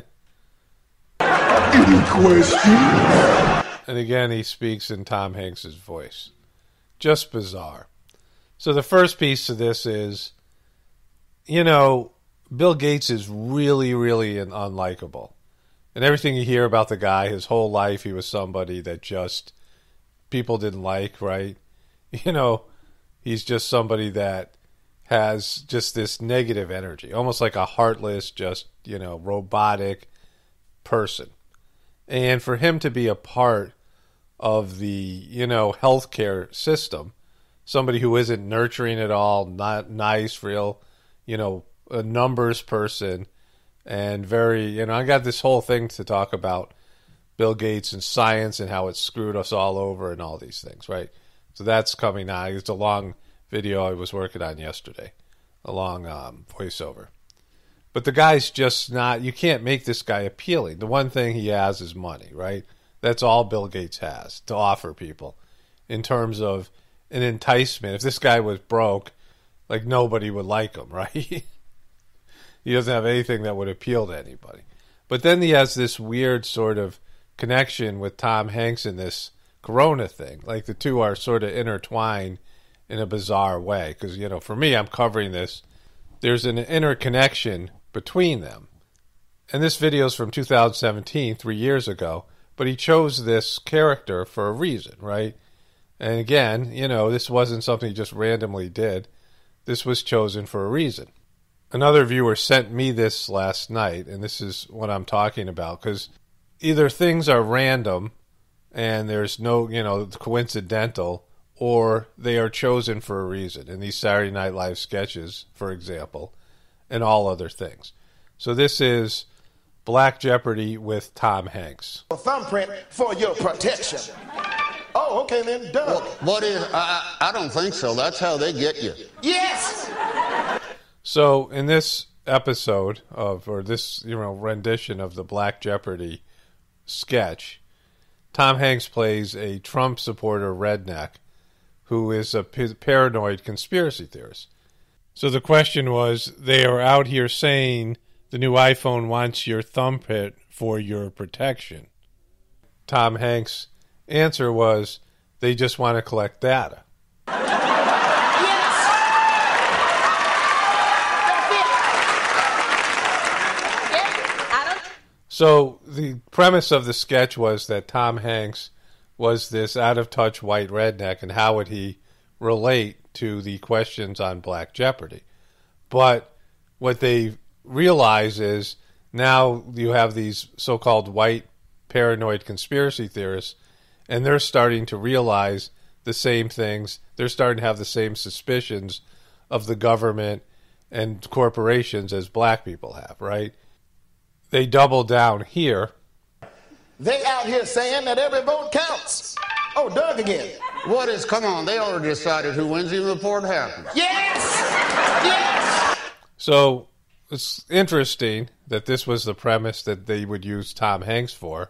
Any question? And again, he speaks in Tom Hanks' voice. Just bizarre. So the first piece of this is, you know, Bill Gates is really, really unlikable. And everything you hear about the guy, his whole life, he was somebody that just people didn't like, right? You know, he's just somebody that has just this negative energy, almost like a heartless, just, you know, robotic person. And for him to be a part of the, you know, healthcare system, somebody who isn't nurturing at all, not nice, real, you know, a numbers person, and very, you know, I got this whole thing to talk about Bill Gates and science and how it screwed us all over and all these things, right? So that's coming out. It's a long video I was working on yesterday, a long um, voiceover. But the guy's just not, you can't make this guy appealing. The one thing he has is money, right? That's all Bill Gates has to offer people in terms of an enticement. If this guy was broke, like nobody would like him, right? He doesn't have anything that would appeal to anybody. But then he has this weird sort of connection with Tom Hanks in this Corona thing. Like the two are sort of intertwined in a bizarre way. Because, you know, for me, I'm covering this. There's an interconnection between them. And this video is from two thousand seventeen, three years ago. But he chose this character for a reason, right? And again, you know, this wasn't something he just randomly did. This was chosen for a reason. Another viewer sent me this last night, and this is what I'm talking about, because either things are random and there's no, you know, coincidental, or they are chosen for a reason. In these Saturday Night Live sketches, for example, and all other things. So this is Black Jeopardy with Tom Hanks. A thumbprint for your protection. Oh, okay then, done. Well, what is, I, I don't think so. That's how they get you. Yes! So in this episode of, or this, you know, rendition of the Black Jeopardy sketch, Tom Hanks plays a Trump supporter redneck who is a p- paranoid conspiracy theorist. So the question was, they are out here saying the new iPhone wants your thumbprint for your protection. Tom Hanks' answer was, they just want to collect data. So the premise of the sketch was that Tom Hanks was this out-of-touch white redneck, and how would he relate to the questions on Black Jeopardy? But what they realize is now you have these so-called white paranoid conspiracy theorists, and they're starting to realize the same things. They're starting to have the same suspicions of the government and corporations as black people have, right? They double down here. They out here saying that every vote counts. Oh, Doug again. What is, come on, they already decided who wins, even before it happens. Yes! Yes! So it's interesting that this was the premise that they would use Tom Hanks for.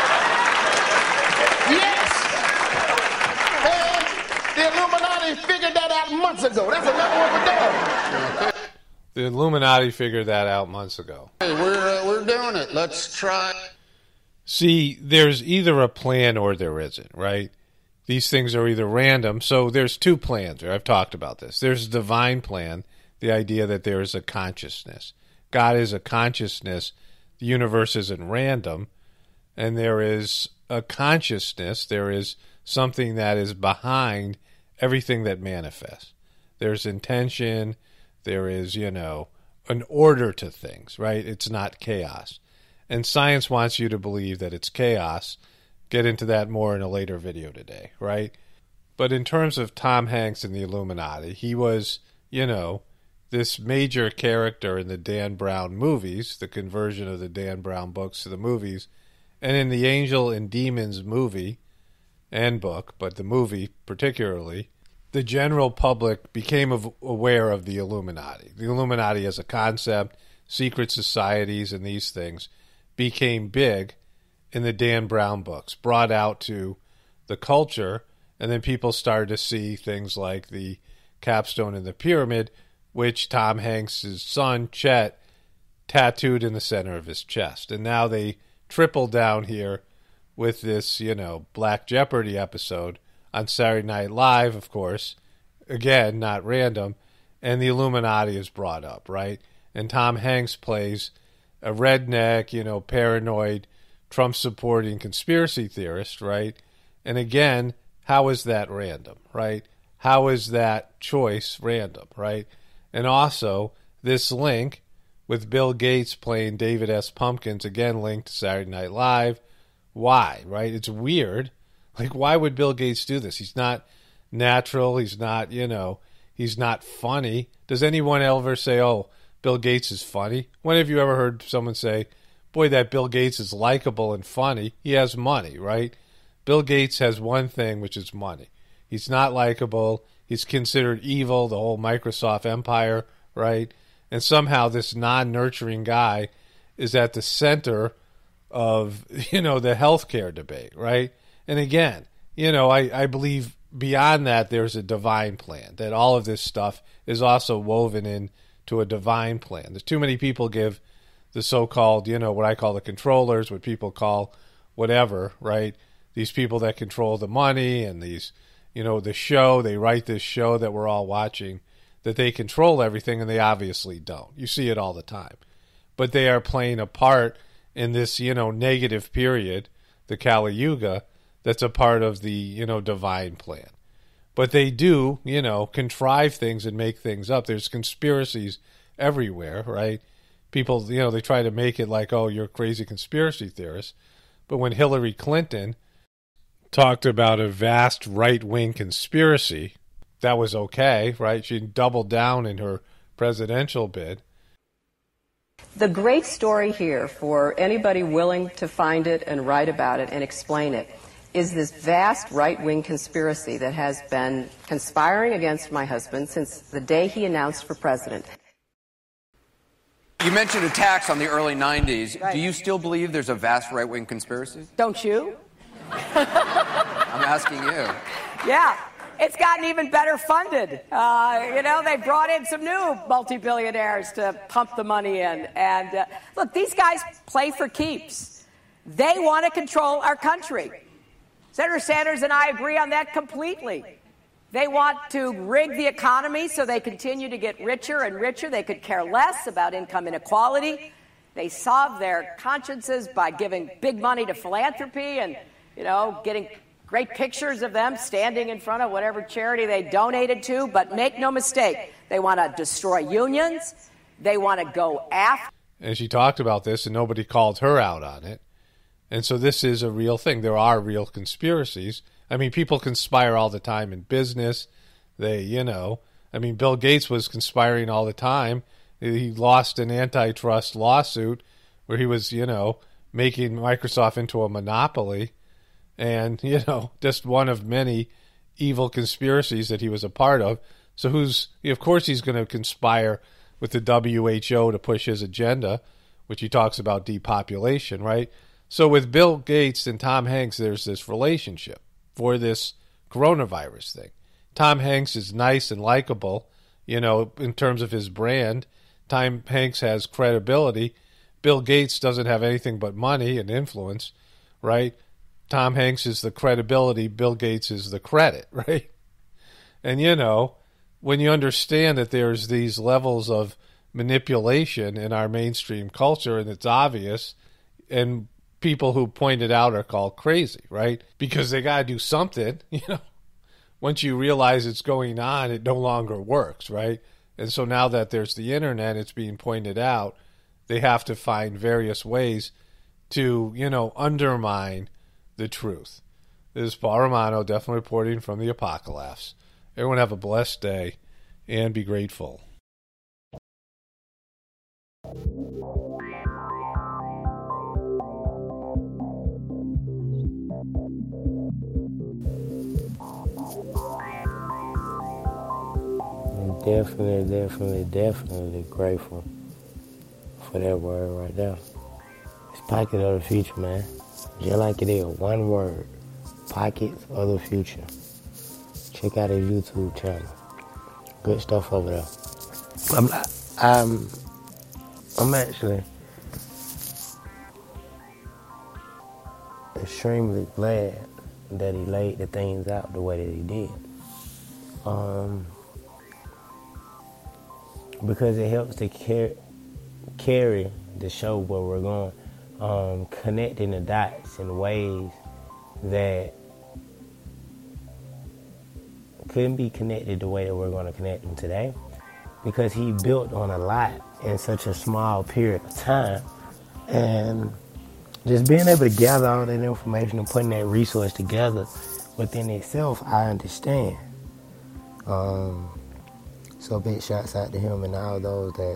Yes! And the Illuminati figured that out months ago. That's another one for Doug. The Illuminati figured that out months ago. Hey, we're, uh, we're doing it. Let's try. See, there's either a plan or there isn't, right? These things are either random. So there's two plans. I've talked about this. There's a divine plan, the idea that there is a consciousness. God is a consciousness. The universe isn't random. And there is a consciousness. There is something that is behind everything that manifests. There's intention. There is, you know, an order to things, right? It's not chaos. And science wants you to believe that it's chaos. Get into that more in a later video today, right? But in terms of Tom Hanks and the Illuminati, he was, you know, this major character in the Dan Brown movies, the conversion of the Dan Brown books to the movies, and in the Angel and Demons movie and book, but the movie particularly, the general public became aware of the Illuminati. The Illuminati as a concept, secret societies and these things became big in the Dan Brown books, brought out to the culture, and then people started to see things like the capstone and the pyramid which Tom Hanks' son, Chet, tattooed in the center of his chest. And now they triple down here with this, you know, Black Jeopardy episode on Saturday Night Live, of course. Again, not random. And the Illuminati is brought up, right? And Tom Hanks plays a redneck, you know, paranoid, Trump-supporting conspiracy theorist, right? And again, how is that random, right? How is that choice random, right? And also, this link with Bill Gates playing David S. Pumpkins, again linked to Saturday Night Live. Why, right? It's weird. Like, why would Bill Gates do this? He's not natural. He's not, you know, he's not funny. Does anyone ever say, oh, Bill Gates is funny? When have you ever heard someone say, boy, that Bill Gates is likable and funny? He has money, right? Bill Gates has one thing, which is money. He's not likable. He's considered evil, the whole Microsoft empire, right? And somehow this non-nurturing guy is at the center of, you know, the healthcare debate, right? And again, you know, I, I believe beyond that there's a divine plan, that all of this stuff is also woven in to a divine plan. There's too many people give the so-called, you know, what I call the controllers, what people call whatever, right? These people that control the money and these, you know, the show, they write this show that we're all watching, that they control everything, and they obviously don't. You see it all the time. But they are playing a part in this, you know, negative period, the Kali Yuga, that's a part of the, you know, divine plan. But they do, you know, contrive things and make things up. There's conspiracies everywhere, right? People, you know, they try to make it like, oh, you're a crazy conspiracy theorist. But when Hillary Clinton talked about a vast right-wing conspiracy, that was okay, right? She doubled down in her presidential bid. The great story here, for anybody willing to find it and write about it and explain it, is this vast right-wing conspiracy that has been conspiring against my husband since the day he announced for president. You mentioned attacks on the early nineties. Right. Do you still believe there's a vast right-wing conspiracy? Don't you? I'm asking you. Yeah. It's gotten even better funded. Uh, you know, they brought in some new multi-billionaires to pump the money in. And uh, look, these guys play for keeps. They want to control our country. Senator Sanders and I agree on that completely. They want to rig the economy so they continue to get richer and richer. They could care less about income inequality. They solve their consciences by giving big money to philanthropy and, you know, getting great pictures of them standing in front of whatever charity they donated to. But make no mistake, they want to destroy unions. They want to go after. And she talked about this, and nobody called her out on it. And so this is a real thing. There are real conspiracies. I mean, people conspire all the time in business. They, you know, I mean, Bill Gates was conspiring all the time. He lost an antitrust lawsuit where he was, you know, making Microsoft into a monopoly. And, you know, just one of many evil conspiracies that he was a part of. So who's, of course he's going to conspire with the W H O to push his agenda, which he talks about depopulation, right? So with Bill Gates and Tom Hanks, there's this relationship for this coronavirus thing. Tom Hanks is nice and likable, you know, in terms of his brand. Tom Hanks has credibility. Bill Gates doesn't have anything but money and influence, right? Tom Hanks is the credibility. Bill Gates is the credit, right? And, you know, when you understand that there's these levels of manipulation in our mainstream culture, and it's obvious, and people who point it out are called crazy, right? Because they got to do something, you know. Once you realize it's going on, it no longer works, right? And so now that there's the internet, it's being pointed out, they have to find various ways to, you know, undermine the truth. This is Paul Romano, definitely reporting from the apocalypse. Everyone have a blessed day and be grateful. Definitely, definitely, definitely grateful for that word right there. It's pocket of the future, man. Just like it is, one word, pockets of the future. Check out his YouTube channel. Good stuff over there. I'm, I'm, I'm actually extremely glad that he laid the things out the way that he did. Um, because it helps to car- carry the show where we're going, um, connecting the dots in ways that couldn't be connected the way that we're going to connect them today, because he built on a lot in such a small period of time. And just being able to gather all that information and putting that resource together within itself, I understand. Um, so big shouts out to him and all those that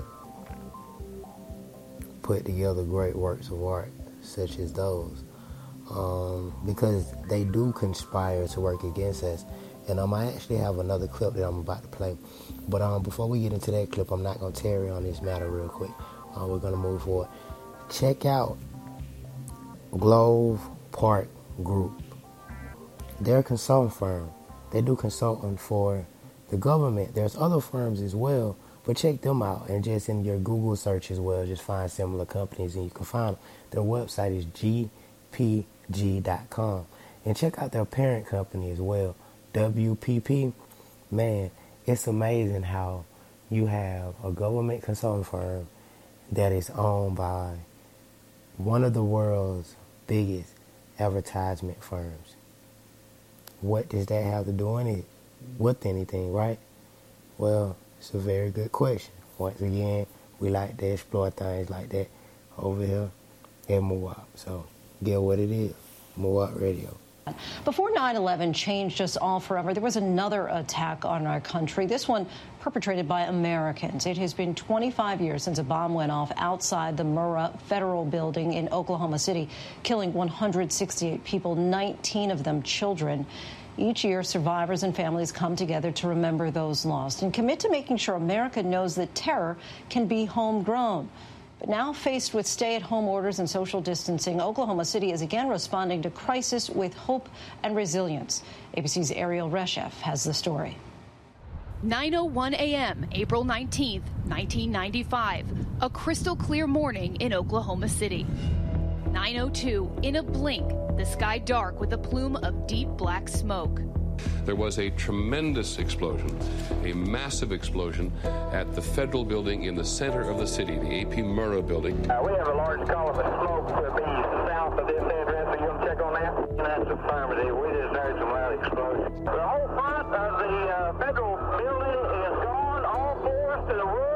put together great works of art such as those. Um, because they do conspire to work against us. And um, I actually have another clip that I'm about to play. But um, before we get into that clip, I'm not going to tarry on this matter real quick. Uh, we're going to move forward. Check out Glove Park Group. They're a consulting firm. They do consulting for the government. There's other firms as well, but check them out. And just in your Google search as well, just find similar companies and you can find them. Their website is G P G dot com. And check out their parent company as well, W P P. Man, it's amazing how you have a government consulting firm that is owned by one of the world's biggest advertisement firms. What does that have to do in it with anything, right? Well, it's a very good question. Once again, we like to explore things like that over here at M W A P. So, get what it is. M W A P Radio. Before nine eleven changed us all forever, there was another attack on our country, this one perpetrated by Americans. It has been twenty-five years since a bomb went off outside the Murrah Federal Building in Oklahoma City, killing one hundred sixty-eight people, nineteen of them children. Each year, survivors and families come together to remember those lost and commit to making sure America knows that terror can be homegrown. But now faced with stay-at-home orders and social distancing, Oklahoma City is again responding to crisis with hope and resilience. A B C's Ariel Reshef has the story. nine oh one a.m., April nineteenth, nineteen ninety-five. A crystal clear morning in Oklahoma City. nine oh two, in a blink, the sky dark with a plume of deep black smoke. There was a tremendous explosion, a massive explosion at the federal building in the center of the city, the A P Murrah building. Uh, we have a large column of smoke to be south of this address. Are you going to check on that? That's affirmative. We just heard some loud explosion. The whole front of the uh, federal building is gone, all fours to the roof.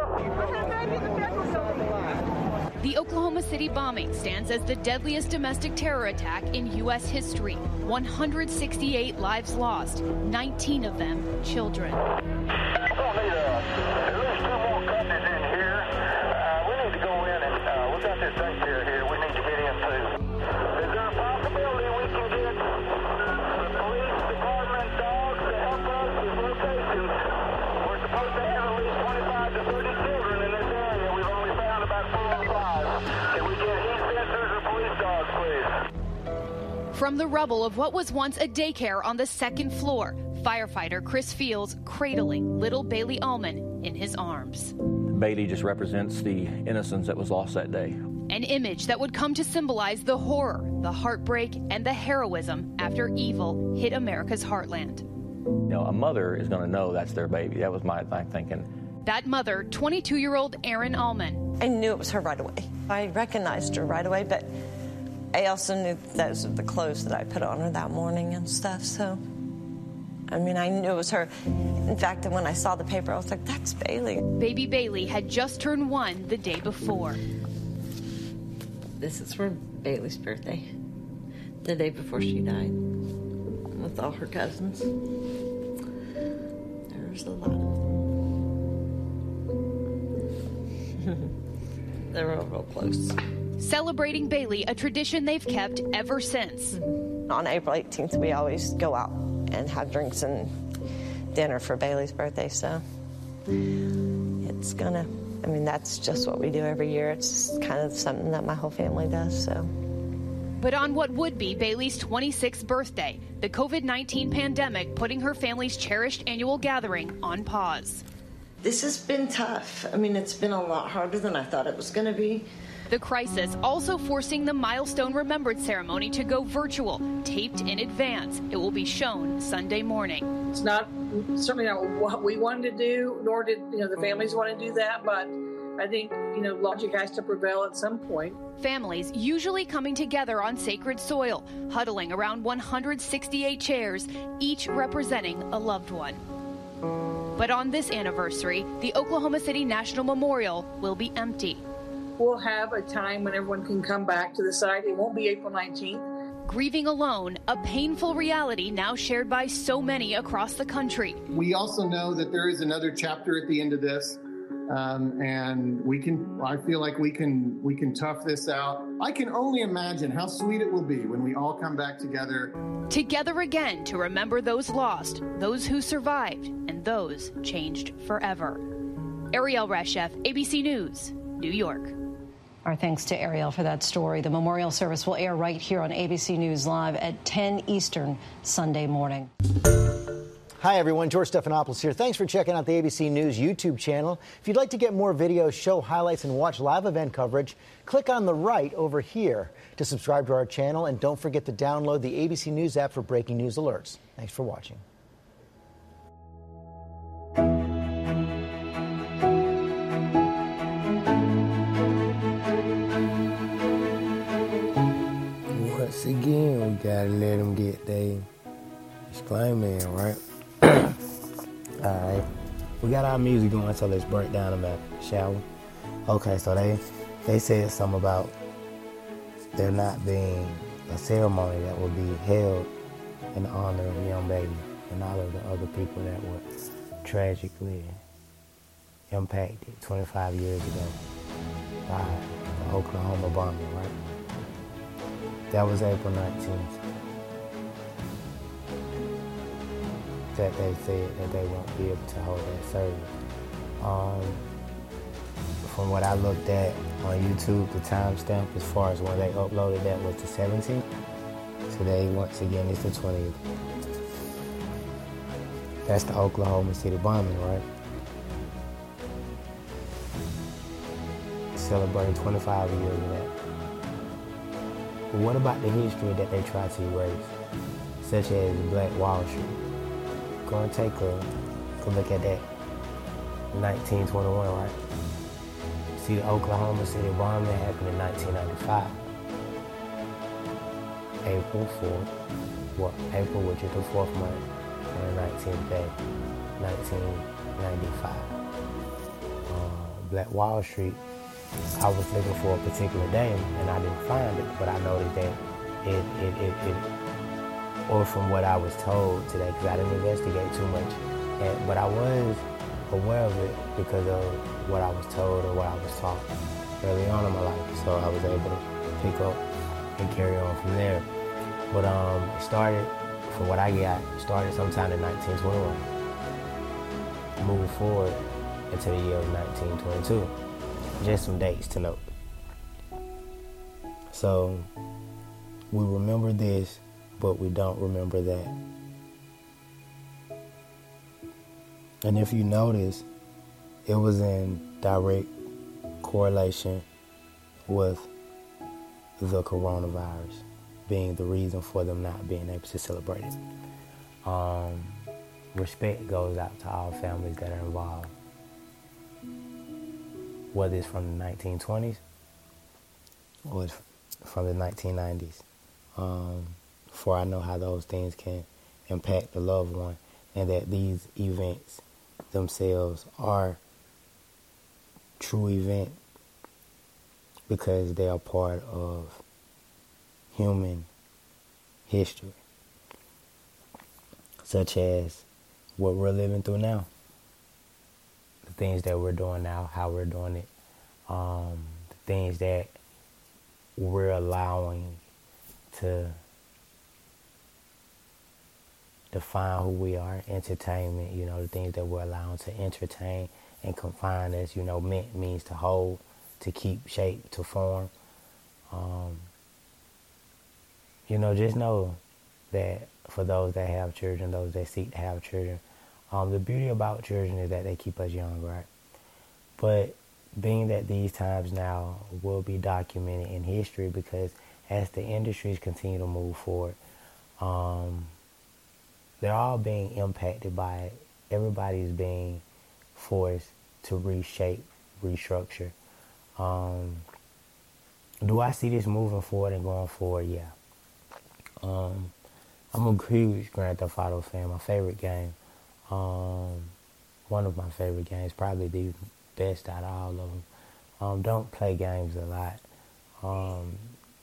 The Oklahoma City bombing stands as the deadliest domestic terror attack in U S history. one hundred sixty-eight lives lost, nineteen of them children. We'll need uh, at least two more companies in here. Uh, we need to go in and uh, we got this day chair here. We need to get in too. Is there a possibility we can get the police department dogs to help us with locations? We're supposed to have at least twenty-five to thirty children in this area. We've only found about four or five. Can we get heat sensors or police dogs, please? From the rubble of what was once a daycare on the second floor, firefighter Chris Fields cradling little Bailey Allman in his arms. Bailey just represents the innocence that was lost that day. An image that would come to symbolize the horror, the heartbreak, and the heroism after evil hit America's heartland. You know, a mother is going to know that's their baby. That was my thinking. That mother, twenty-two-year-old Erin Allman. I knew it was her right away. I recognized her right away, but I also knew those were the clothes that I put on her that morning and stuff, so, I mean, I knew it was her. In fact, when I saw the paper, I was like, that's Bailey. Baby Bailey had just turned one the day before. This is for Bailey's birthday, the day before she died, with all her cousins. There's a lot of them. They were all real close. Celebrating Bailey, a tradition they've kept ever since. On April eighteenth, we always go out and have drinks and dinner for Bailey's birthday, so it's gonna, I mean, that's just what we do every year. It's kind of something that my whole family does, so. But on what would be Bailey's twenty-sixth birthday, the COVID nineteen pandemic putting her family's cherished annual gathering on pause. This has been tough. I mean, it's been a lot harder than I thought it was going to be. The crisis also forcing the Milestone Remembered ceremony to go virtual, taped in advance. It will be shown Sunday morning. It's not certainly not what we wanted to do, nor did you know the families want to do that, but I think you know logic has to prevail at some point. Families usually coming together on sacred soil, huddling around one hundred sixty-eight chairs, each representing a loved one. But on this anniversary, the Oklahoma City National Memorial will be empty. We'll have a time when everyone can come back to the site. It won't be April nineteenth. Grieving alone, a painful reality now shared by so many across the country. We also know that there is another chapter at the end of this, um, and we can. I feel like we can we can tough this out. I can only imagine how sweet it will be when we all come back together. Together again to remember those lost, those who survived, and those changed forever. Ariel Reshef, A B C News, New York. Our thanks to Ariel for that story. The memorial service will air right here on A B C News Live at ten Eastern Sunday morning. Hi, everyone. George Stephanopoulos here. Thanks for checking out the A B C News YouTube channel. If you'd like to get more videos, show highlights, and watch live event coverage, click on the right over here to subscribe to our channel. And don't forget to download the A B C News app for breaking news alerts. Thanks for watching. Once again, we gotta let them get their disclaimer in, right? Alright. We got our music going, so let's break down the matter, shall we? Okay, so they they said something about there not being a ceremony that will be held in honor of young baby and all of the other people that were tragically impacted twenty-five years ago by the Oklahoma bombing, right? That was April nineteenth. That they said that they won't be able to hold that service. Um, from what I looked at on YouTube, the timestamp as far as when they uploaded that was the seventeenth. Today, once again, it's the twentieth. That's the Oklahoma City bombing, right? Celebrating twenty-five years of that. But what about the history that they try to erase, such as Black Wall Street? Go and take a, go look at that. nineteen twenty-one, right? See, the Oklahoma City bombing happened in nineteen ninety-five. April fourth, what, April, which is the fourth month, and the nineteenth day, nineteen ninety-five. Uh, Black Wall Street, I was looking for a particular day and I didn't find it, but I noticed that it, it, it, it or from what I was told today, because I didn't investigate too much, and, but I was aware of it because of what I was told or what I was taught early on in my life, so I was able to pick up and carry on from there. But um, it started, from what I got, it started sometime in nineteen twenty-one, moving forward into the year of nineteen twenty-two. Just some dates to note. So we remember this, but we don't remember that. And if you notice, it was in direct correlation with the coronavirus being the reason for them not being able to celebrate it. Um, respect goes out to all families that are involved, whether it's from the nineteen twenties or it's from the nineteen nineties. Um, for I know how those things can impact the loved one, and that these events themselves are true events because they are part of human history, such as what we're living through now, the things that we're doing now, how we're doing it, um, the things that we're allowing to define who we are, entertainment, you know, the things that we're allowed to entertain and confine us, you know, meant means to hold, to keep, shape, to form. Um, you know, just know that for those that have children, those that seek to have children, Um, the beauty about children is that they keep us young, right? But being that these times now will be documented in history, because as the industries continue to move forward, um, they're all being impacted by it. Everybody's being forced to reshape, restructure. Um, do I see this moving forward and going forward? Yeah. Um, I'm a huge Grand Theft Auto fan. My favorite game. Um, one of my favorite games, probably the best out of all of them. Um, don't play games a lot. Um,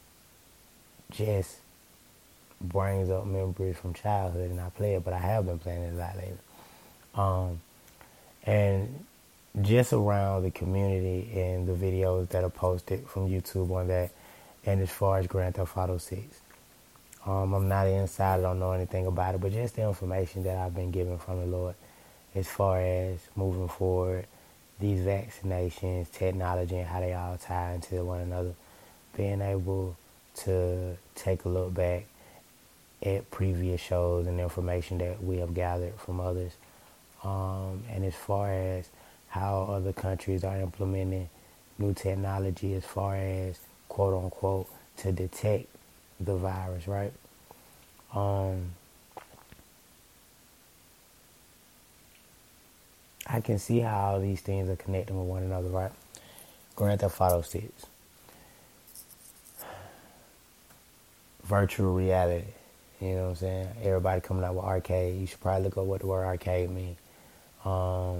just brings up memories from childhood, and I play it, but I have been playing it a lot lately. Um, and just around the community and the videos that are posted from YouTube on that, and as far as Grand Theft Auto six. Um, I'm not inside, I don't know anything about it, but just the information that I've been given from the Lord as far as moving forward, these vaccinations, technology, and how they all tie into one another, being able to take a look back at previous shows and information that we have gathered from others. Um, and as far as how other countries are implementing new technology as far as, quote unquote, to detect the virus, right? Um, I can see how all these things are connecting with one another, right? Grand Theft Auto six. Virtual reality, you know what I'm saying? Everybody coming out with arcade. You should probably look up what the word arcade means. Um,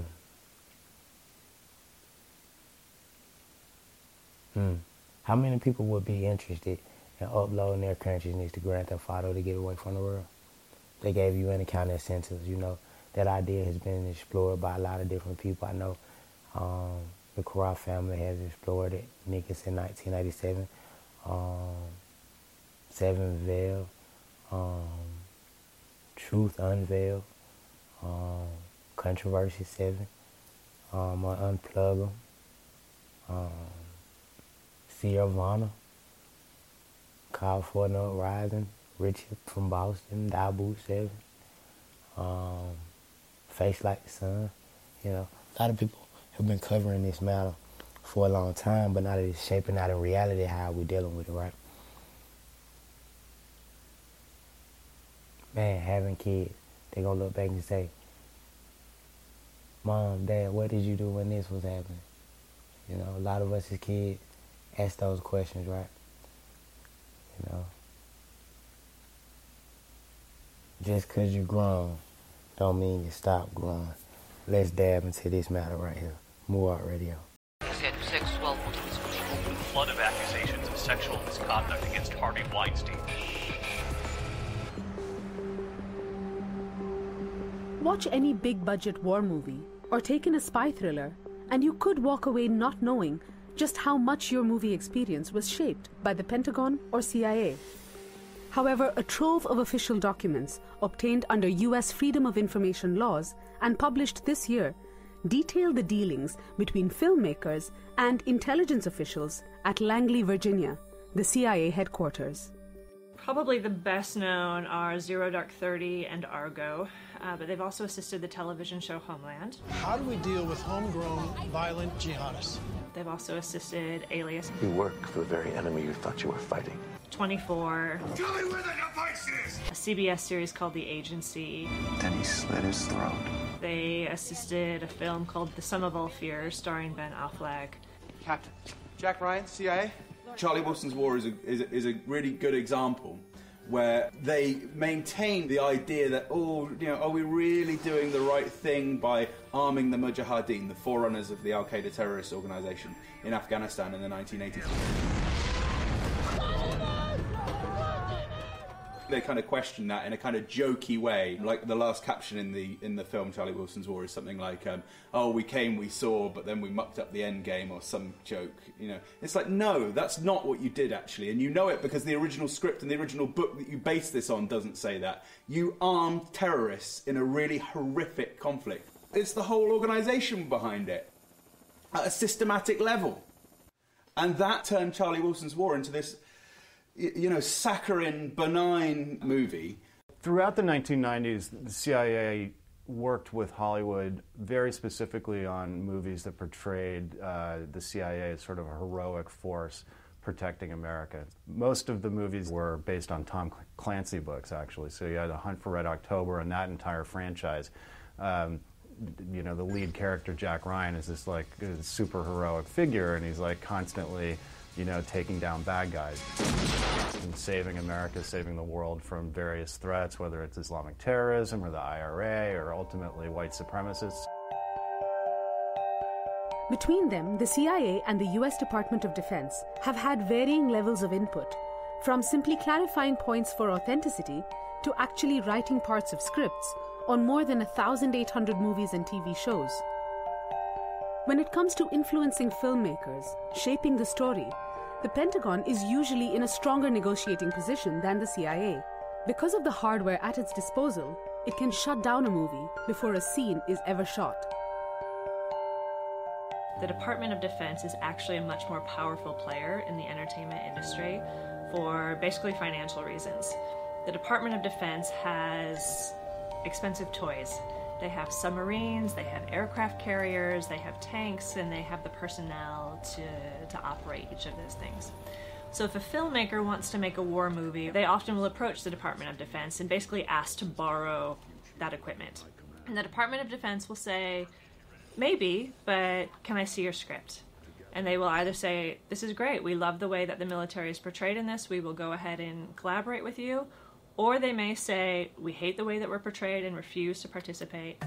hmm. How many people would be interested and uploading their consciousness to Grand Theft Auto to get away from the world? They gave you any kind of incentives, you know. That idea has been explored by a lot of different people. I know um, the Karat family has explored it. Niggas in nineteen eighty-seven. Um, Seven Veil. Um, Truth Unveiled. Um, Controversy seven. Um, Unplug 'em. Um, Sierra California Rising, Richard from Boston, Dabu seven, um, Face Like the Sun. You know, a lot of people have been covering this matter for a long time, but now that it's shaping out in reality how we're dealing with it, right? Man, having kids, they're going to look back and say, Mom, Dad, what did you do when this was happening? You know, a lot of us as kids ask those questions, right? You know, just because you're grown don't mean you stop growing. Let's dab into this matter right here. More Art Radio. Flood of accusations of sexual misconduct against Harvey Weinstein. Watch any big-budget war movie or take in a spy thriller, and you could walk away not knowing just how much your movie experience was shaped by the Pentagon or C I A. However, a trove of official documents obtained under U S Freedom of Information laws and published this year detail the dealings between filmmakers and intelligence officials at Langley, Virginia, the C I A headquarters. Probably the best known are Zero Dark Thirty and Argo, uh, but they've also assisted the television show Homeland. How do we deal with homegrown violent jihadists? They've also assisted Alias. You work for the very enemy you thought you were fighting. twenty-four. Tell me where the device is! A C B S series called The Agency. Then he slit his throat. They assisted a film called The Sum of All Fears, starring Ben Affleck. Captain. Jack Ryan, C I A. Charlie Wilson's War is a, is a, is a really good example where they maintain the idea that, oh, you know, are we really doing the right thing by arming the Mujahideen, the forerunners of the Al-Qaeda terrorist organization in Afghanistan in the nineteen eighties? They kind of question that in a kind of jokey way. Like the last caption in the in the film Charlie Wilson's War is something like, um, oh, we came, we saw, but then we mucked up the end game, or some joke, you know. It's like, no, that's not what you did, actually. And you know it because the original script and the original book that you base this on doesn't say that. You armed terrorists in a really horrific conflict. It's the whole organisation behind it, at a systematic level. And that turned Charlie Wilson's War into this, you know, saccharine, benign movie. Throughout the nineteen nineties, the C I A worked with Hollywood very specifically on movies that portrayed uh, the C I A as sort of a heroic force protecting America. Most of the movies were based on Tom Clancy books, actually. So you had A Hunt for Red October and that entire franchise. Um, you know, the lead character, Jack Ryan, is this like super heroic figure, and he's like constantly, you know, taking down bad guys and saving America, saving the world from various threats, whether it's Islamic terrorism or the I R A or ultimately white supremacists. Between them, the C I A and the U S Department of Defense have had varying levels of input, from simply clarifying points for authenticity to actually writing parts of scripts on more than one thousand eight hundred movies and T V shows. When it comes to influencing filmmakers, shaping the story, the Pentagon is usually in a stronger negotiating position than the C I A. Because of the hardware at its disposal, it can shut down a movie before a scene is ever shot. The Department of Defense is actually a much more powerful player in the entertainment industry for basically financial reasons. The Department of Defense has expensive toys. They have submarines, they have aircraft carriers, they have tanks, and they have the personnel to, to operate each of those things. So if a filmmaker wants to make a war movie, they often will approach the Department of Defense and basically ask to borrow that equipment. And the Department of Defense will say, maybe, but can I see your script? And they will either say, this is great, we love the way that the military is portrayed in this, we will go ahead and collaborate with you. Or they may say, we hate the way that we're portrayed and refuse to participate.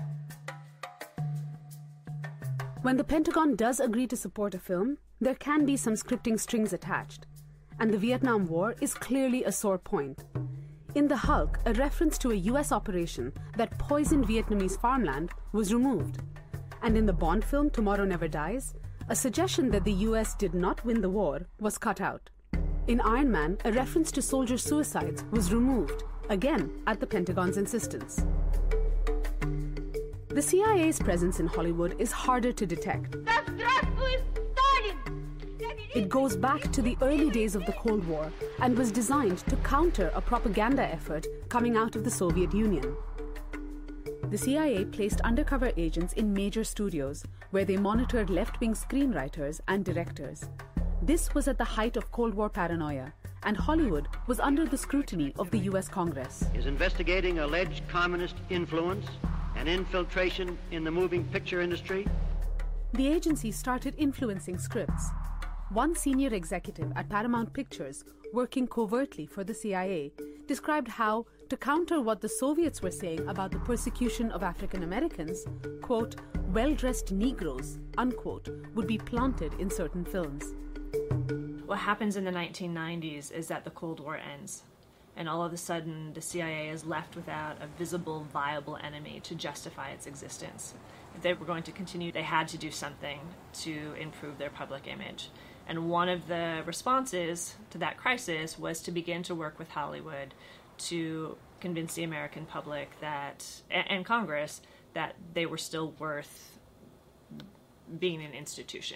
When the Pentagon does agree to support a film, there can be some scripting strings attached. And the Vietnam War is clearly a sore point. In The Hulk, a reference to a U S operation that poisoned Vietnamese farmland was removed. And in the Bond film Tomorrow Never Dies, a suggestion that the U S did not win the war was cut out. In Iron Man, a reference to soldier suicides was removed, again at the Pentagon's insistence. The C I A's presence in Hollywood is harder to detect. It goes back to the early days of the Cold War and was designed to counter a propaganda effort coming out of the Soviet Union. The C I A placed undercover agents in major studios where they monitored left-wing screenwriters and directors. This was at the height of Cold War paranoia, and Hollywood was under the scrutiny of the U S Congress. Is investigating alleged communist influence and infiltration in the moving picture industry. The agency started influencing scripts. One senior executive at Paramount Pictures, working covertly for the C I A, described how, to counter what the Soviets were saying about the persecution of African Americans, quote, well-dressed Negroes, unquote, would be planted in certain films. What happens in the nineteen nineties is that the Cold War ends, and all of a sudden the C I A is left without a visible, viable enemy to justify its existence. If they were going to continue, they had to do something to improve their public image. And one of the responses to that crisis was to begin to work with Hollywood to convince the American public that, and Congress, that they were still worth being an institution.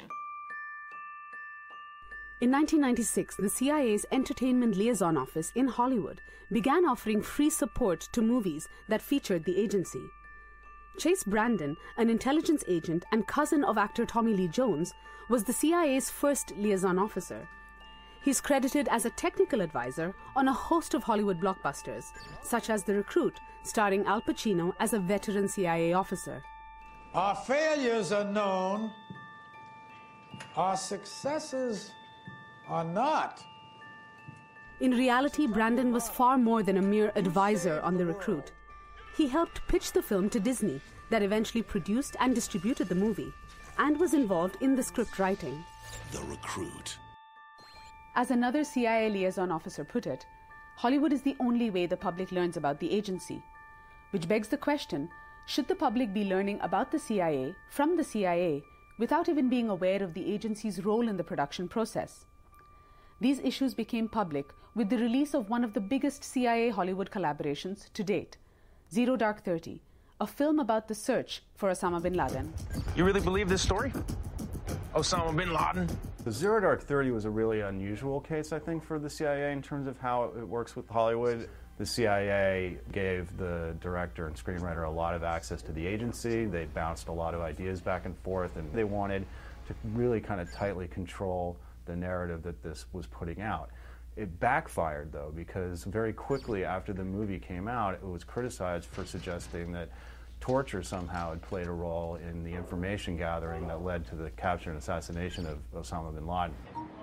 In nineteen ninety-six, the C I A's Entertainment Liaison Office in Hollywood began offering free support to movies that featured the agency. Chase Brandon, an intelligence agent and cousin of actor Tommy Lee Jones, was the C I A's first liaison officer. He's credited as a technical advisor on a host of Hollywood blockbusters, such as The Recruit, starring Al Pacino as a veteran C I A officer. Our failures are known, our successes are not. In reality, Brandon was far more than a mere advisor on The Recruit. He helped pitch the film to Disney, that eventually produced and distributed the movie, and was involved in the script writing. The Recruit. As another C I A liaison officer put it, Hollywood is the only way the public learns about the agency. Which begs the question, should the public be learning about the C I A from the C I A without even being aware of the agency's role in the production process? These issues became public with the release of one of the biggest C I A Hollywood collaborations to date, Zero Dark Thirty, a film about the search for Osama bin Laden. You really believe this story? Osama bin Laden? The Zero Dark Thirty was a really unusual case, I think, for the C I A in terms of how it works with Hollywood. The C I A gave the director and screenwriter a lot of access to the agency. They bounced a lot of ideas back and forth, and they wanted to really kind of tightly control the narrative that this was putting out. It backfired, though, because very quickly after the movie came out, it was criticized for suggesting that torture somehow had played a role in the information gathering that led to the capture and assassination of Osama bin Laden.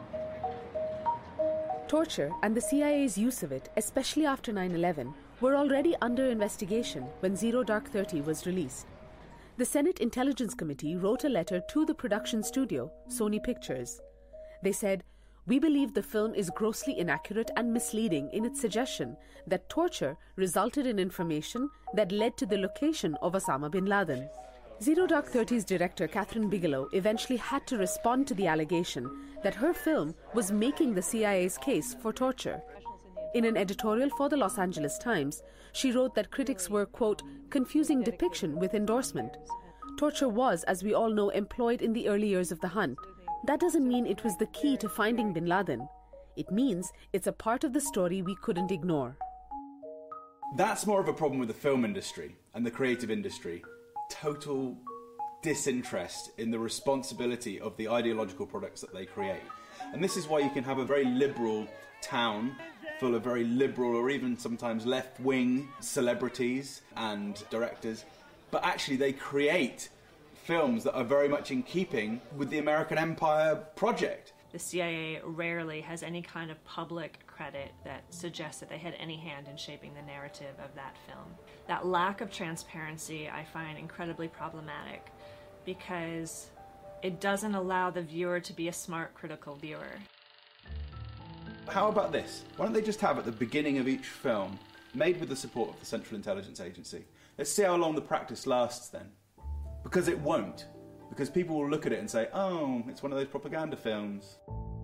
Torture and the C I A's use of it, especially after nine eleven, were already under investigation when Zero Dark Thirty was released. The Senate Intelligence Committee wrote a letter to the production studio, Sony Pictures. They said, "We believe the film is grossly inaccurate and misleading in its suggestion that torture resulted in information that led to the location of Osama bin Laden." Zero Dark Thirty's director, Catherine Bigelow, eventually had to respond to the allegation that her film was making the C I A's case for torture. In an editorial for the Los Angeles Times, she wrote that critics were, quote, confusing depiction with endorsement. Torture was, as we all know, employed in the early years of the hunt. That doesn't mean it was the key to finding bin Laden. It means it's a part of the story we couldn't ignore. That's more of a problem with the film industry and the creative industry. Total disinterest in the responsibility of the ideological products that they create. And this is why you can have a very liberal town full of very liberal or even sometimes left-wing celebrities and directors, but actually they create films that are very much in keeping with the American Empire project. The C I A rarely has any kind of public credit that suggests that they had any hand in shaping the narrative of that film. That lack of transparency I find incredibly problematic because it doesn't allow the viewer to be a smart, critical viewer. How about this? Why don't they just have at the beginning of each film, made with the support of the Central Intelligence Agency, let's see how long the practice lasts then. Because it won't. Because people will look at it and say, oh, it's one of those propaganda films.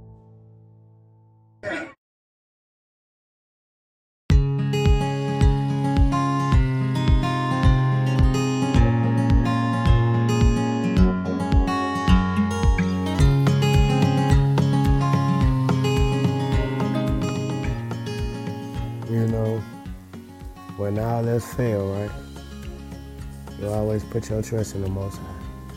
You know, when all else fail, right? You always put your trust in the Most High.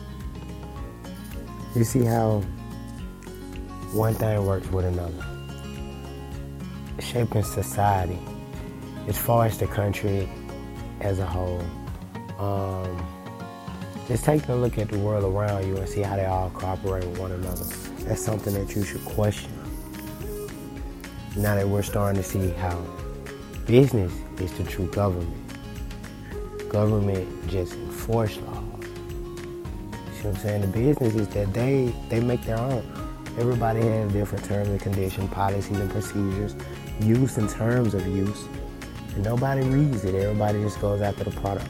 You see how one thing works with another. Shaping society, as far as the country as a whole. Um, just taking a look at the world around you and see how they all cooperate with one another. That's something that you should question. Now that we're starting to see how business is the true government. Government just enforce laws. You know what I'm saying? The business is that they, they make their own. Everybody has different terms and conditions, policies and procedures, use and terms of use. And nobody reads it. Everybody just goes after the product.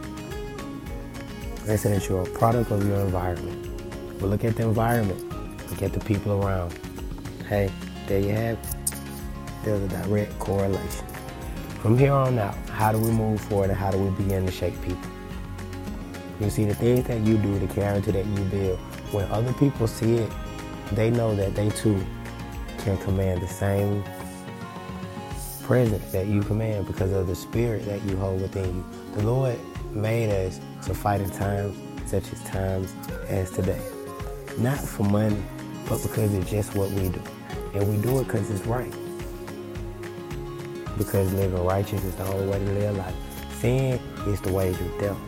They say that you're a product of your environment. But look at the environment. Look at the people around. Hey, there you have it. There's a direct correlation. From here on out, how do we move forward and how do we begin to shape people? You see, the things that you do, the character that you build, when other people see it, they know that they too can command the same presence that you command because of the spirit that you hold within you. The Lord made us to fight in times such as times as today. Not for money, but because it's just what we do. And we do it because it's right. Because living righteous is the only way to live life. Sin is the wage of death.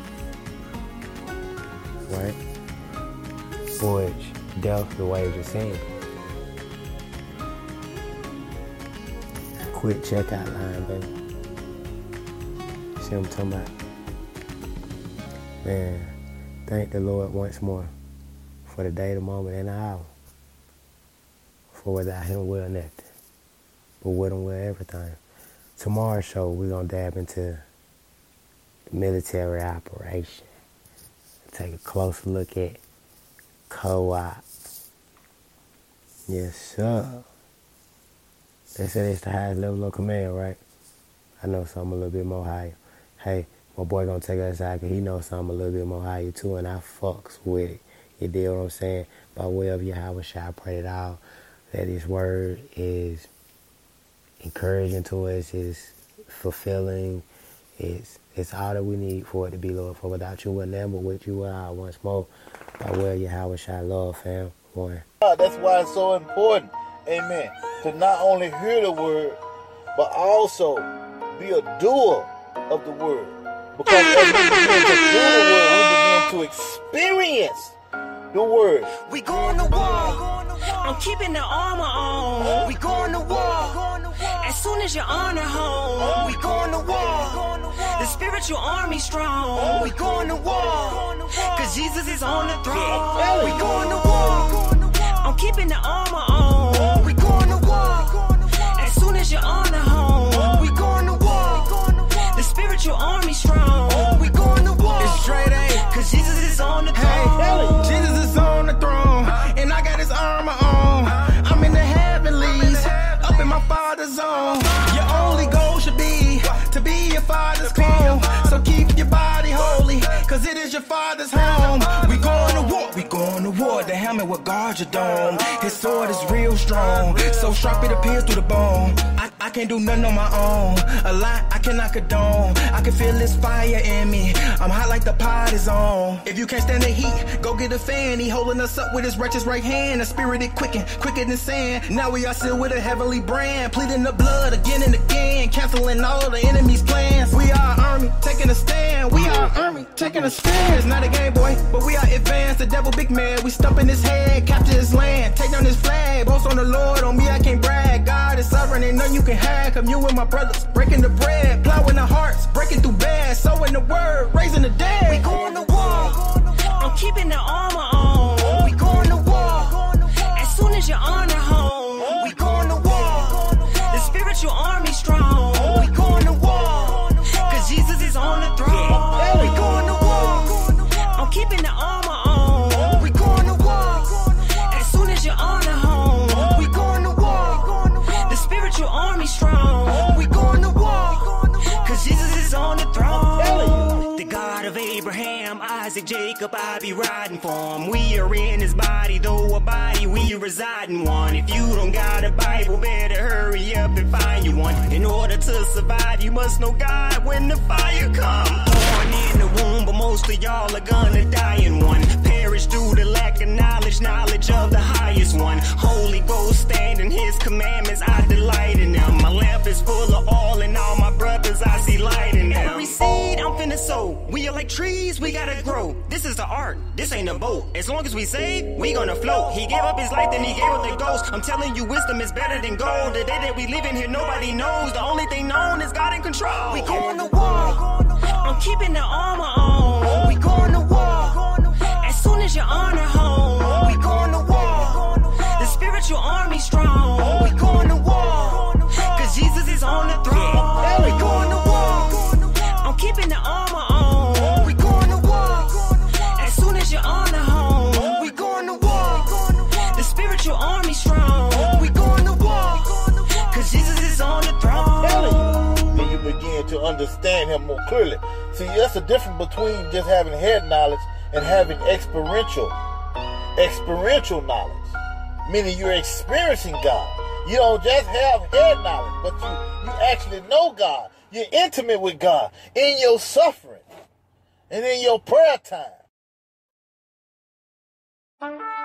Right? Which death the wage of sin. Quick checkout line, baby. See what I'm talking about? Man, thank the Lord once more for the day, the moment, and the hour. For without him we're nothing. But with him we're everything. Tomorrow's show, we're going to dab into the military operation. Take a closer look at co-op. Yes, sir. They said it's the highest level of command, right? I know something a little bit more higher. Hey, my boy gonna take us out because he knows something a little bit more higher too, and I fucks with it. You deal what I'm saying? by way of Yahweh Shai. I pray it all, that His word is encouraging to us, is fulfilling, it's, it's all that we need for it to be, Lord. For without you, we're nothing, but with you, we're all. Once more, by way of Yahweh Shai, Lord, fam. One. That's why it's so important, amen, to not only hear the word, but also be a doer of the word. Because as we begin to do the word, we begin to experience the word. We going to war. I'm keeping the armor on. We going to war. As soon as you're on at home, we going to war. The spiritual army strong. We going to war. Cause Jesus is on the throne. We going to war. I'm keeping the armor on. We going to war. As soon as you're on at home, we going to war. The spiritual army strong. We going to war. It's straight A. Cause Jesus is on the throne. Hey, Jesus is on the throne. And I got his armor on. I'm in the heavenlies. Up in my Father's zone. Your only goal should be to be your Father's clone. So keep your body holy, cause it is your Father's home. We going to war, we going to war. The helmet will guard your dome. His sword is real strong, so sharp it appears through the bone. I, I can't do nothing on my own. A lot I cannot condone. I can feel this fire in me. I'm hot like the pot is on. If you can't stand the heat, go get a fan. He holding us up with his righteous right hand. The spirit it quicken, quicker than sand. Now we are sealed with a heavenly brand. Pleading the blood again and again. Canceling all the enemy's plans. We are army, taking a stand. We are army, taking a stand. It's not a game, boy, but we are advanced. The devil big man, we stumping his head. Capture his land, take down his flag. Boast on the Lord, on me I can't brag. God is sovereign, ain't nothing you can hack. I'm you and my brothers, breaking the bread. Plowing the hearts, breaking through bad. Sowing the word, raising the dead. We going to war. I'm keeping the armor on. We going to war. As soon as you're on at home, we going to war. The spiritual army strong. We going to war. Cause Jesus is on the throne. We going to war. I'm keeping the armor on. We going to war. As soon as you're on at home, we going to war. The spiritual army strong. We going to war. Cause Jesus is on the throne. The God of Abraham, Isaac, Jacob, I be riding for him. We are in his body, though a body we reside in one. If you don't got a Bible, better hurry up and find you one. In order to survive, you must know God when the fire comes. Born in the womb, but most of y'all are gonna die in one. Perish due to lack of knowledge, knowledge of the highest one. Holy Ghost stand in his commandments, I delight in them. My lamp is full of oil and all my brothers, I see light in them. Every seed I'm finna sow, we are like trees, we gotta grow. This is the art, this ain't a boat. As long as we save, we gonna float. He gave up his life, then he gave up the ghost. I'm telling you, wisdom is better than gold. The day that we live in here, nobody knows. The only thing known is God in control. We going to war. I'm keeping the armor on. We going to war. As soon as you're on at home, we going to war. The spiritual army strong. We going to war. Cause Jesus is on the throne. We going to war. I'm keeping the armor on. We going to war. As soon as you're on at home, we going to war. The spiritual army strong. We going to war. Cause Jesus is on the throne. Then you begin to understand him more clearly. See, that's the difference between just having head knowledge and having experiential, experiential knowledge. Meaning you're experiencing God. You don't just have head knowledge, but you, you actually know God. You're intimate with God in your suffering and in your prayer time.